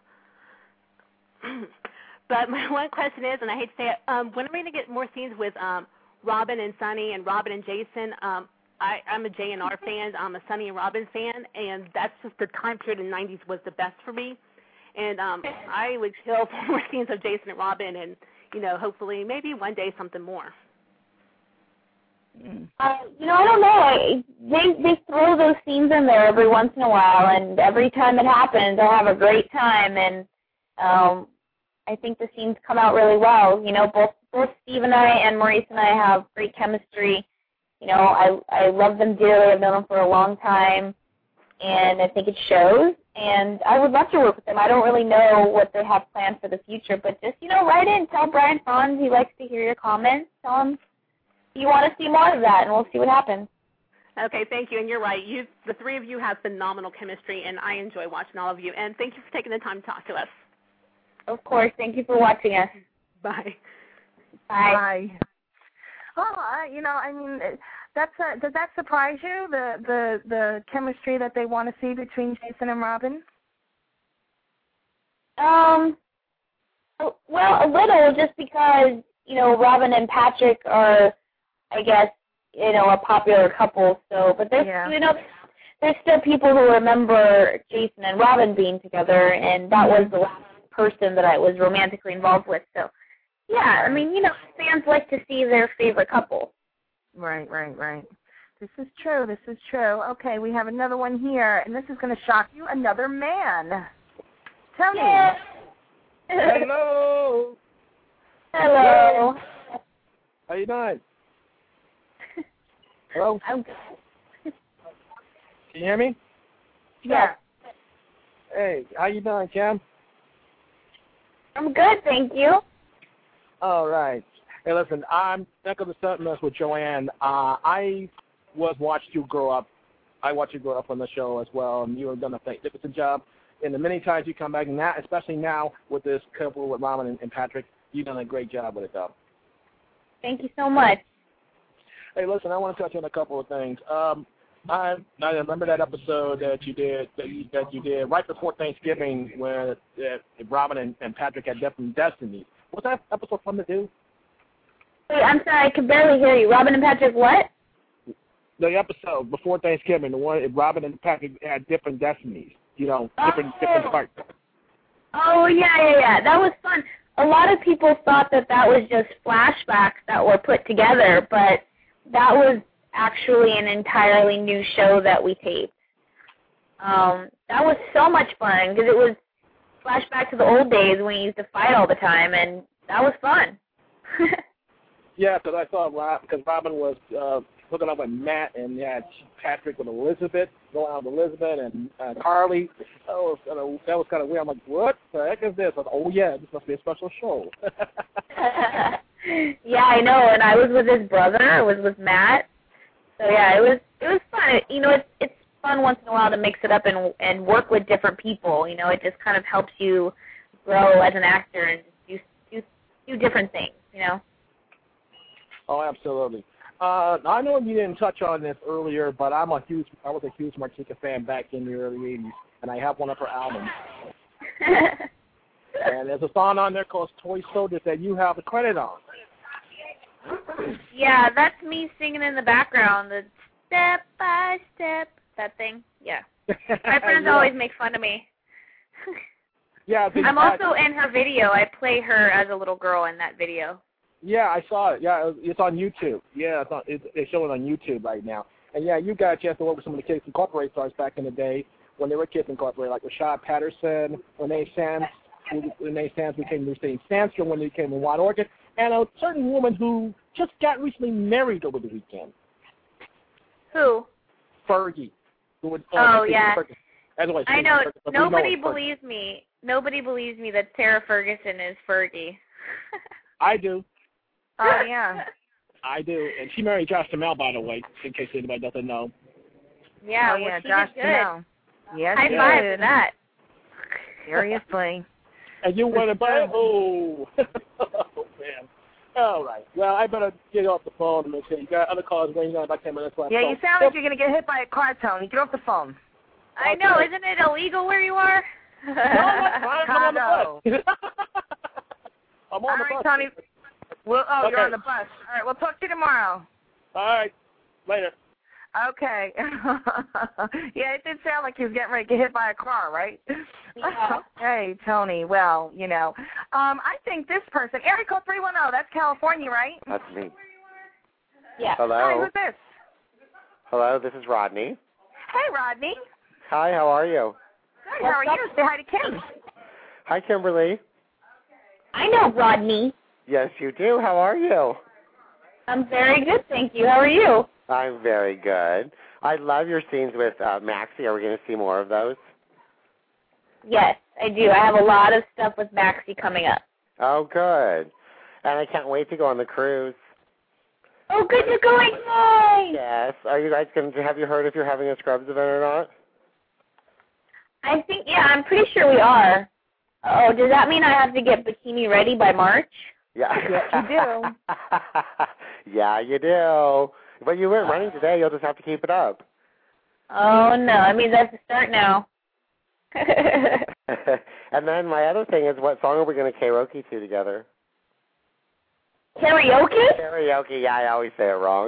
Speaker 17: But my one question is, and I hate to say it, when are we going to get more scenes with Robin and Sonny and Robin and Jason? I'm a JNR fan. I'm a Sonny and Robin fan, and that's just the time period in the 90s was the best for me. And I would kill for more scenes of Jason and Robin and, you know, hopefully maybe one day something more.
Speaker 12: I don't know. They throw those scenes in there every once in a while, and every time it happens, I have a great time, and I think the scenes come out really well. You know, both Steve and I and Maurice and I have great chemistry. You know, I love them dearly. I've known them for a long time, and I think it shows. And I would love to work with them. I don't really know what they have planned for the future, but just, you know, write in. Tell Brian Fons he likes to hear your comments. Tell him you want to see more of that, and we'll see what happens.
Speaker 17: Okay, thank you. And you're right. The three of you have phenomenal chemistry, and I enjoy watching all of you. And thank you for taking the time to talk to us.
Speaker 12: Of course. Thank you for watching us.
Speaker 17: Bye.
Speaker 12: Bye.
Speaker 14: Oh, you know, I mean, does that surprise you, the chemistry that they want to see between Jason and Robin?
Speaker 12: Well, a little, just because, you know, Robin and Patrick are, I guess, you know, a popular couple. So, but there's, you know, there's still people who remember Jason and Robin being together, and that was the last person that I was romantically involved with. So, yeah, I mean, you know, fans like to see their favorite couple.
Speaker 14: Right. This is true. Okay, we have another one here, and this is going to shock you. Another man. Tell me.
Speaker 18: Hello.
Speaker 12: Hello.
Speaker 18: How you doing? Hello?
Speaker 12: I'm good.
Speaker 18: Can you hear me?
Speaker 12: Yeah.
Speaker 18: Hey, how you doing, Kim?
Speaker 12: I'm good, thank you.
Speaker 18: All right. Hey, listen, I'm back on the Stuntmess with Joanne. I watched you grow up. I watched you grow up on the show as well, and you have done a magnificent job. And the many times you come back, now, especially now with this couple with Robin and Patrick, you've done a great job with it, though.
Speaker 12: Thank you so much.
Speaker 18: Hey, listen, I want to touch on a couple of things. I remember that episode that you did right before Thanksgiving, where Robin and Patrick had different destinies. Was that episode fun to do?
Speaker 12: Wait, I'm sorry, I can barely hear you. Robin and Patrick, what?
Speaker 18: The episode before Thanksgiving, the one Robin and Patrick had different destinies. Different parts.
Speaker 12: Oh yeah. That was fun. A lot of people thought that was just flashbacks that were put together, but that was actually an entirely new show that we taped. That was so much fun because it was flashback to the old days when we used to fight all the time, and that was fun.
Speaker 18: Yeah, because I saw because Robin was hooking up with Matt, and you had Patrick with Elizabeth, going out with Elizabeth and Carly. That was kind of weird. I'm like, what the heck is this? I was, oh yeah, this must be a special show.
Speaker 12: Yeah, I know. And I was with his brother. I was with Matt. So yeah, it was fun. It's fun once in a while to mix it up and work with different people. It just kind of helps you grow as an actor and do different things.
Speaker 18: Oh, absolutely. I know you didn't touch on this earlier, but I was a huge Martika fan back in the early 80s, and I have one of her albums. And there's a song on there called Toy Soldiers that you have a credit on.
Speaker 12: Yeah, that's me singing in the background, the step by step, that thing. Yeah. My friends always make fun of me.
Speaker 18: Yeah.
Speaker 12: I'm also in her video. I play her as a little girl in that video.
Speaker 18: Yeah, I saw it. Yeah, it's on YouTube. Yeah, it's showing on YouTube right now. And yeah, you got a chance to work with some of the Kids Incorporated stars back in the day when they were Kids Incorporated, like Rashad Patterson, Renee Sands became Mercedes Sandstrom when they came in White Orchid, and a certain woman who just got recently married over the weekend.
Speaker 12: Who?
Speaker 18: Fergie.
Speaker 12: Yeah.
Speaker 18: Anyway,
Speaker 12: I know. Nobody believes me. Nobody believes me that Sarah Ferguson is Fergie.
Speaker 18: I do.
Speaker 14: Oh, yeah.
Speaker 18: I do. And she married Josh Duhamel, by the way, in case anybody doesn't know.
Speaker 12: Yeah,
Speaker 14: Josh Duhamel. Yes,
Speaker 12: high five to that.
Speaker 14: Seriously.
Speaker 18: And you want to buy oh, man. All right. Well, I better get off the phone and make sure you got other calls waiting on about 10 minutes left.
Speaker 14: Yeah, you sound like you're going to get hit by a car, Tony. Get off the phone.
Speaker 12: I know. Isn't it illegal where you are?
Speaker 18: No, that's fine. I'm on the bus. I'm on the bus.
Speaker 14: Tony.
Speaker 18: Okay.
Speaker 14: You're on the bus. All right, we'll talk to you tomorrow.
Speaker 18: All right. Later.
Speaker 14: Okay. Yeah, it did sound like he was getting ready to get hit by a car, right?
Speaker 12: Yeah.
Speaker 14: Hey, Tony. Well, I think this person, area code 310, that's California, right?
Speaker 19: That's me.
Speaker 12: Yeah.
Speaker 19: Hello.
Speaker 14: Hi, who's this?
Speaker 19: Hello, this is Rodney.
Speaker 14: Hey, Rodney.
Speaker 19: Hi, how are you?
Speaker 14: Good, how are you? Say hi to Kim.
Speaker 19: Hi, Kimberly.
Speaker 12: I know Rodney.
Speaker 19: Yes, you do. How are you?
Speaker 12: I'm very good, thank you. How are you?
Speaker 19: I'm very good. I love your scenes with Maxie. Are we going to see more of those?
Speaker 12: Yes, I do. I have a lot of stuff with Maxie coming up.
Speaker 19: Oh, good. And I can't wait to go on the cruise.
Speaker 12: Oh, good, you're going. Yay!
Speaker 19: Yes. Are you guys going to, have you heard if you're having a Scrubs event or not?
Speaker 12: I think, I'm pretty sure we are. Oh, does that mean I have to get bikini ready by March?
Speaker 19: Yeah.
Speaker 14: Yes, you do.
Speaker 19: Yeah, you do. But you weren't running today. You'll just have to keep it up.
Speaker 12: Oh, no. I mean, that's the start now.
Speaker 19: And then my other thing is, what song are we going to karaoke to together?
Speaker 12: Karaoke?
Speaker 19: Karaoke, yeah, I always say it wrong.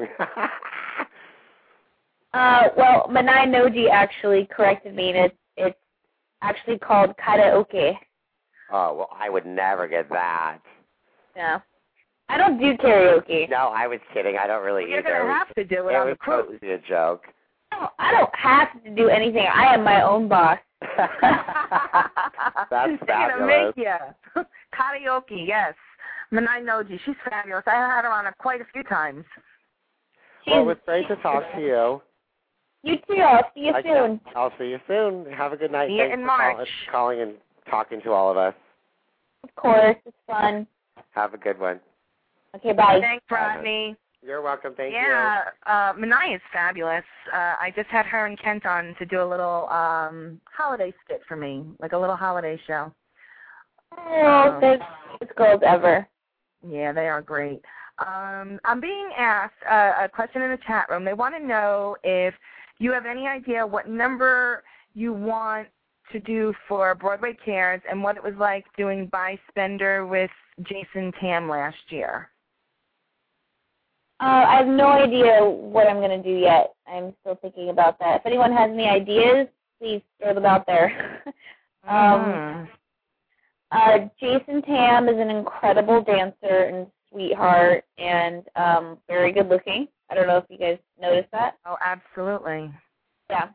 Speaker 12: Well, Manai Noji actually corrected me, and it's actually called karaoke.
Speaker 19: Oh, well, I would never get that.
Speaker 12: Yeah. I don't do karaoke.
Speaker 19: No, I was kidding. I don't really
Speaker 14: You're
Speaker 19: either.
Speaker 14: going to have to do it on the cruise.
Speaker 19: It was supposed to be a joke.
Speaker 12: No, I don't have to do anything. I am my own boss.
Speaker 19: That's
Speaker 14: They're
Speaker 19: fabulous.
Speaker 14: going to make you. Karaoke, yes. Manai Noji, she's fabulous. I had her on quite a few times.
Speaker 19: Well, it was great to talk to you.
Speaker 12: You too. I'll see you soon.
Speaker 19: I'll see you soon. Have a good night.
Speaker 14: See you
Speaker 19: Thanks
Speaker 14: in
Speaker 19: for
Speaker 14: March.
Speaker 19: calling and talking to all of us.
Speaker 12: Of course. It's fun.
Speaker 19: Have a good one.
Speaker 12: Okay, bye.
Speaker 14: Thanks, Rodney.
Speaker 19: You're welcome. Thank you.
Speaker 14: Yeah, Manai is fabulous. I just had her and Kent on to do a little holiday skit for me, like a little holiday show.
Speaker 12: Oh, they're the best girls ever.
Speaker 14: Yeah, they are great. I'm being asked a question in the chat room. They want to know if you have any idea what number you want to do for Broadway Cares and what it was like doing By Spender with Jason Tam last year.
Speaker 12: I have no idea what I'm going to do yet. I'm still thinking about that. If anyone has any ideas, please throw them out there. Jason Tam is an incredible dancer and sweetheart and very good looking. I don't know if you guys noticed that.
Speaker 14: Oh, absolutely.
Speaker 12: Yeah.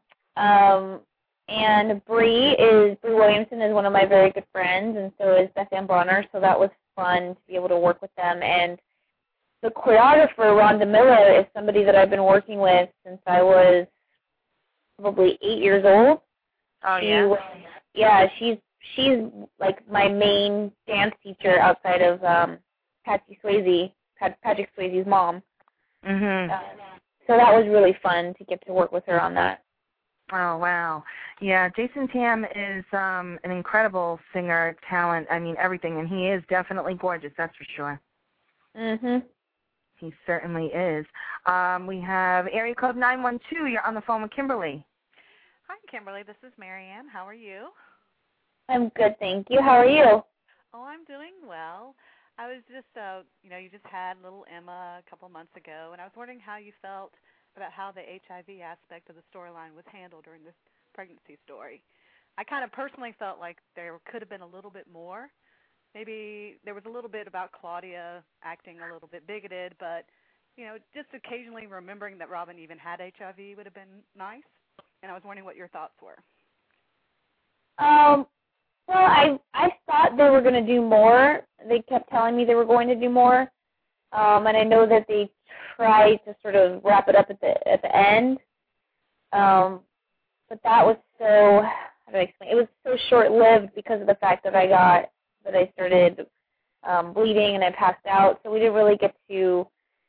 Speaker 12: And Bree Williamson is one of my very good friends, and so is Beth Ann Bonner, so that was fun to be able to work with them. And the choreographer, Rhonda Miller, is somebody that I've been working with since I was probably 8 years old.
Speaker 14: Oh, yeah?
Speaker 12: Yeah, she's like my main dance teacher outside of Patrick Swayze's mom. So that was really fun to get to work with her on that.
Speaker 14: Oh, wow. Yeah, Jason Tam is an incredible singer, talent, I mean, everything, and he is definitely gorgeous, that's for sure. He certainly is. We have area code 912. You're on the phone with Kimberly.
Speaker 20: Hi, Kimberly. This is Marianne. How are you?
Speaker 12: I'm good, thank you. How are you?
Speaker 20: Oh, I'm doing well. I was just, you just had little Emma a couple months ago, and I was wondering how you felt about how the HIV aspect of the storyline was handled during this pregnancy story. I kind of personally felt like there could have been a little bit more. Maybe there was a little bit about Claudia acting a little bit bigoted, but, just occasionally remembering that Robin even had HIV would have been nice. And I was wondering what your thoughts were.
Speaker 12: Well, I thought they were going to do more. They kept telling me they were going to do more. And I know that they tried to sort of wrap it up at the end. But that was so, how do I explain? It was so short-lived because of the fact that I started bleeding and I passed out. So we didn't really get to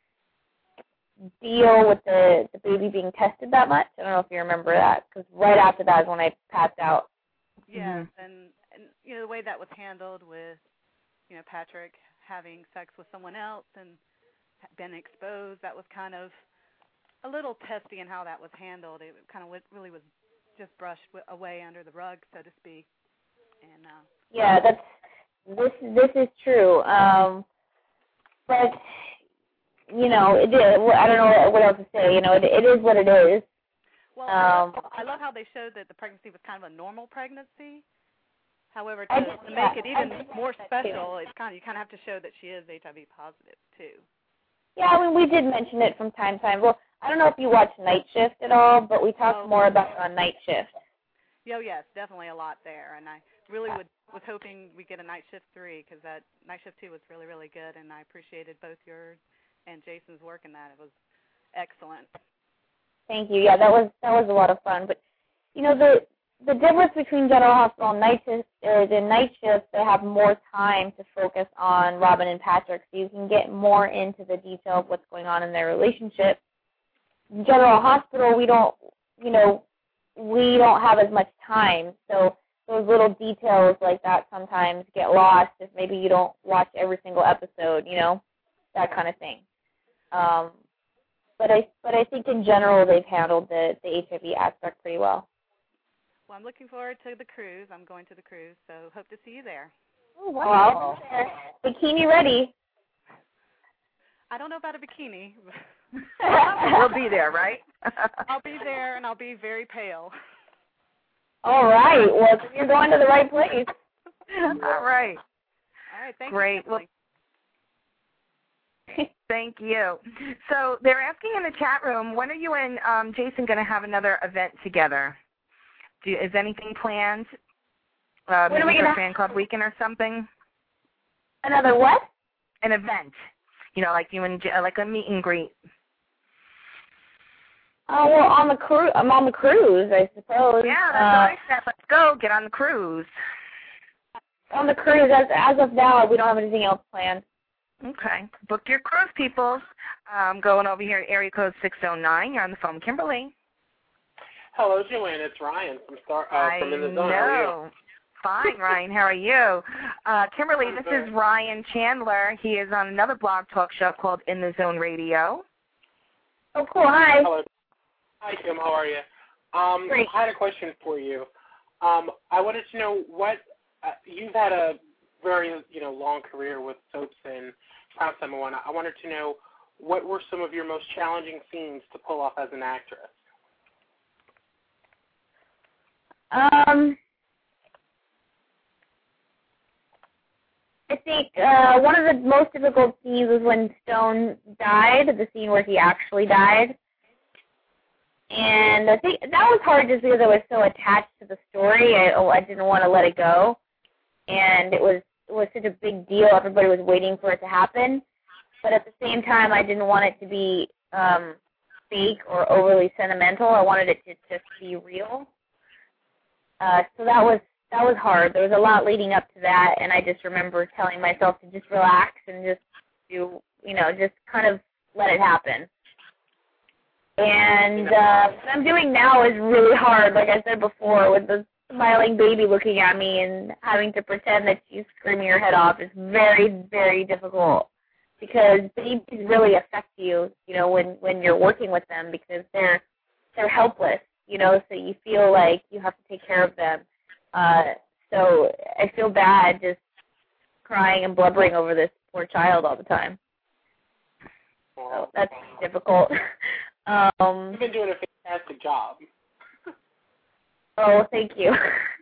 Speaker 12: deal with the baby being tested that much. I don't know if you remember that, because right after that is when I passed out.
Speaker 20: Yes, and the way that was handled with, Patrick having sex with someone else and been exposed, that was kind of a little testy in how that was handled. It kind of really was just brushed away under the rug, so to speak. And
Speaker 12: yeah, this is true. But it did. I don't know what else to say. It is what it is.
Speaker 20: Well, I love how they showed that the pregnancy was kind of a normal pregnancy. However, to make it even more special, it's you kind of have to show that she is HIV positive too.
Speaker 12: Yeah, I mean, we did mention it from time to time. Well, I don't know if you watch Night Shift at all, but we talked more about it on Night Shift.
Speaker 20: Oh, yes, definitely a lot there, and I really was hoping we get a Night Shift 3, because that Night Shift 2 was really, really good, and I appreciated both yours and Jason's work in that. It was excellent.
Speaker 12: Thank you. Yeah, that was a lot of fun. But the difference between General Hospital and Night Shift is in Night Shift they have more time to focus on Robin and Patrick, so you can get more into the detail of what's going on in their relationship. In General Hospital, we don't have as much time, so those little details like that sometimes get lost if maybe you don't watch every single episode, that kind of thing. But I think in general they've handled the HIV aspect pretty well.
Speaker 20: Well, I'm looking forward to the cruise. I'm going to the cruise, so hope to see you there.
Speaker 12: Oh, wow. Bikini ready.
Speaker 20: I don't know about a bikini.
Speaker 14: We'll be there, right?
Speaker 20: I'll be there, and I'll be very pale.
Speaker 12: All right. Well, you're going to the right place.
Speaker 14: All right.
Speaker 20: All right. Thank
Speaker 14: Great.
Speaker 20: you.
Speaker 14: Well, thank you. So they're asking in the chat room, when are you and Jason going to have another event together? Is anything planned? Maybe for Fan Club Weekend or something?
Speaker 12: Another what?
Speaker 14: An event. Like you and like a meet and greet.
Speaker 12: Oh, well, I'm on the cruise, I suppose.
Speaker 14: Yeah, that's what I said. Let's go. Get on the cruise.
Speaker 12: On the cruise, as of now, we don't have anything else planned.
Speaker 14: Okay. Book your cruise, people. Going over here at area code 609. You're on the phone, Kimberly.
Speaker 21: Hello, Joanne. It's Ryan from In the Zone. How are you?
Speaker 14: Fine, Ryan. How are you? Kimberly, this is Ryan Chandler. He is on another blog talk show called In the Zone Radio.
Speaker 12: Oh, cool. Hi.
Speaker 21: Hello. Hi, Kim. How are you?
Speaker 12: Great.
Speaker 21: I had a question for you. I wanted to know what you've had a very long career with soaps and primetime and whatnot. I wanted to know what were some of your most challenging scenes to pull off as an actress.
Speaker 12: I think one of the most difficult scenes was when Stone died, the scene where he actually died. And I think that was hard just because I was so attached to the story. I didn't want to let it go. And it was such a big deal. Everybody was waiting for it to happen. But at the same time, I didn't want it to be fake or overly sentimental. I wanted it to just be real. So that was hard. There was a lot leading up to that, and I just remember telling myself to just relax and just do, just kind of let it happen. And what I'm doing now is really hard, like I said before, with the smiling baby looking at me and having to pretend that she's screaming her head off is very, very difficult because babies really affect you, when you're working with them because they're helpless, so you feel like you have to take care of them. So I feel bad just crying and blubbering over this poor child all the time. So that's difficult.
Speaker 21: You've been doing a fantastic job.
Speaker 12: Oh, thank you.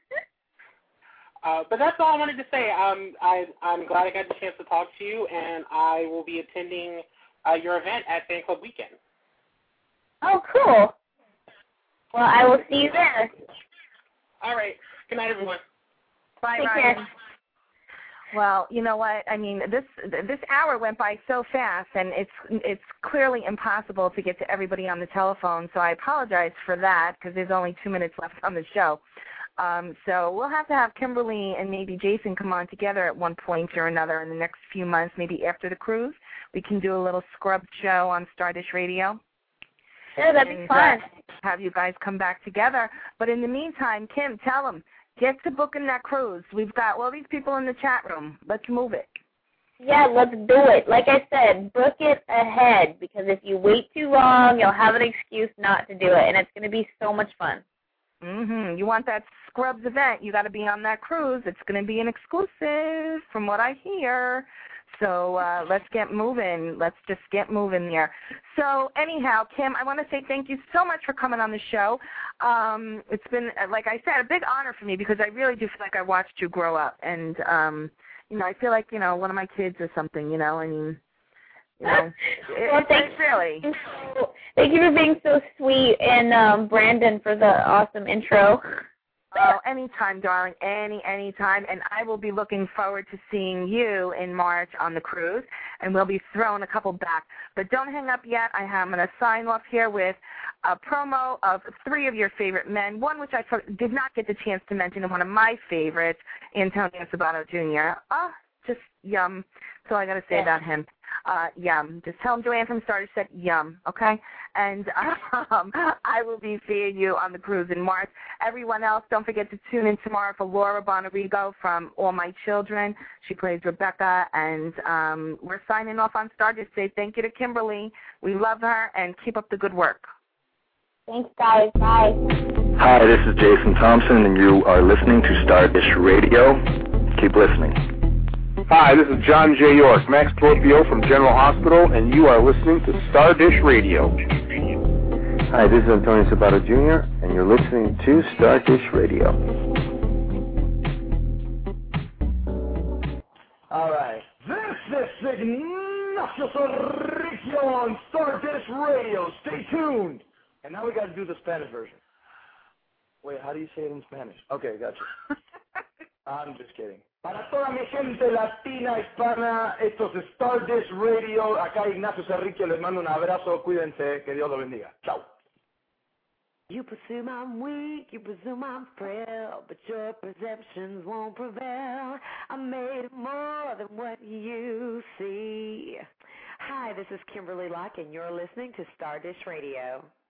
Speaker 21: But that's all I wanted to say. I'm glad I got the chance to talk to you, and I will be attending your event at Fan Club Weekend.
Speaker 12: Oh, cool. Well, I will see you there.
Speaker 21: All right. Good night, everyone.
Speaker 14: Bye,
Speaker 12: Take
Speaker 14: Ryan.
Speaker 12: care.
Speaker 14: Well, you know what? I mean, this hour went by so fast, and it's clearly impossible to get to everybody on the telephone. So I apologize for that because there's only 2 minutes left on the show. So we'll have to have Kimberly and maybe Jason come on together at one point or another in the next few months, maybe after the cruise. We can do a little scrub show on Stardish Radio.
Speaker 12: Sure, that'd be fun.
Speaker 14: Have you guys come back together. But in the meantime, Kim, tell them, get to booking that cruise. We've got all these people in the chat room. Let's move it.
Speaker 12: Yeah, let's do it. Like I said, book it ahead because if you wait too long, you'll have an excuse not to do it, and it's going to be so much fun.
Speaker 14: You want that Scrubs event, you got to be on that cruise. It's going to be an exclusive from what I hear. So let's get moving. Let's just get moving there. So anyhow, Kim, I want to say thank you so much for coming on the show. It's been, like I said, a big honor for me because I really do feel like I watched you grow up. And, I feel like, one of my kids or something, I mean,
Speaker 12: well, thanks,
Speaker 14: really.
Speaker 12: Thank you for being so sweet, and Brandon for the awesome intro.
Speaker 14: Oh, anytime, darling, anytime. And I will be looking forward to seeing you in March on the cruise, and we'll be throwing a couple back. But don't hang up yet. I'm going to sign off here with a promo of 3 of your favorite men, one which I did not get the chance to mention, and one of my favorites, Antonio Sabato Jr. Just yum. That's all I got to say about him. Yum. Just tell him Joanne from Stardish said yum, okay? And I will be seeing you on the cruise in March. Everyone else, don't forget to tune in tomorrow for Laura Bonarigo from All My Children. She plays Rebecca, and we're signing off on Stardish. Say thank you to Kimberly. We love her, and keep up the good work.
Speaker 12: Thanks, guys. Bye.
Speaker 2: Hi, this is Jason Thompson, and you are listening to Stardish Radio. Keep listening.
Speaker 3: Hi, this is John J. York, Max Torpio from General Hospital, and you are listening to Stardish Radio.
Speaker 4: Hi, this is Antonio Sabato Jr., and you're listening to Stardish Radio.
Speaker 22: All right. This is Ignacio Sorricchio on Stardish Radio. Stay tuned. And now we got to do the Spanish version. Wait, how do you say it in Spanish? Okay, gotcha. I'm just kidding. Para toda mi gente latina, hispana, esto es Stardish Radio. Acá Ignacio Cerriquio, les mando un abrazo. Cuídense. Que Dios los bendiga. Chao.
Speaker 1: You presume I'm weak, you presume I'm frail, but your perceptions won't prevail. I'm made of more than what you see. Hi, this is Kimberly Locke, and you're listening to Stardish Radio.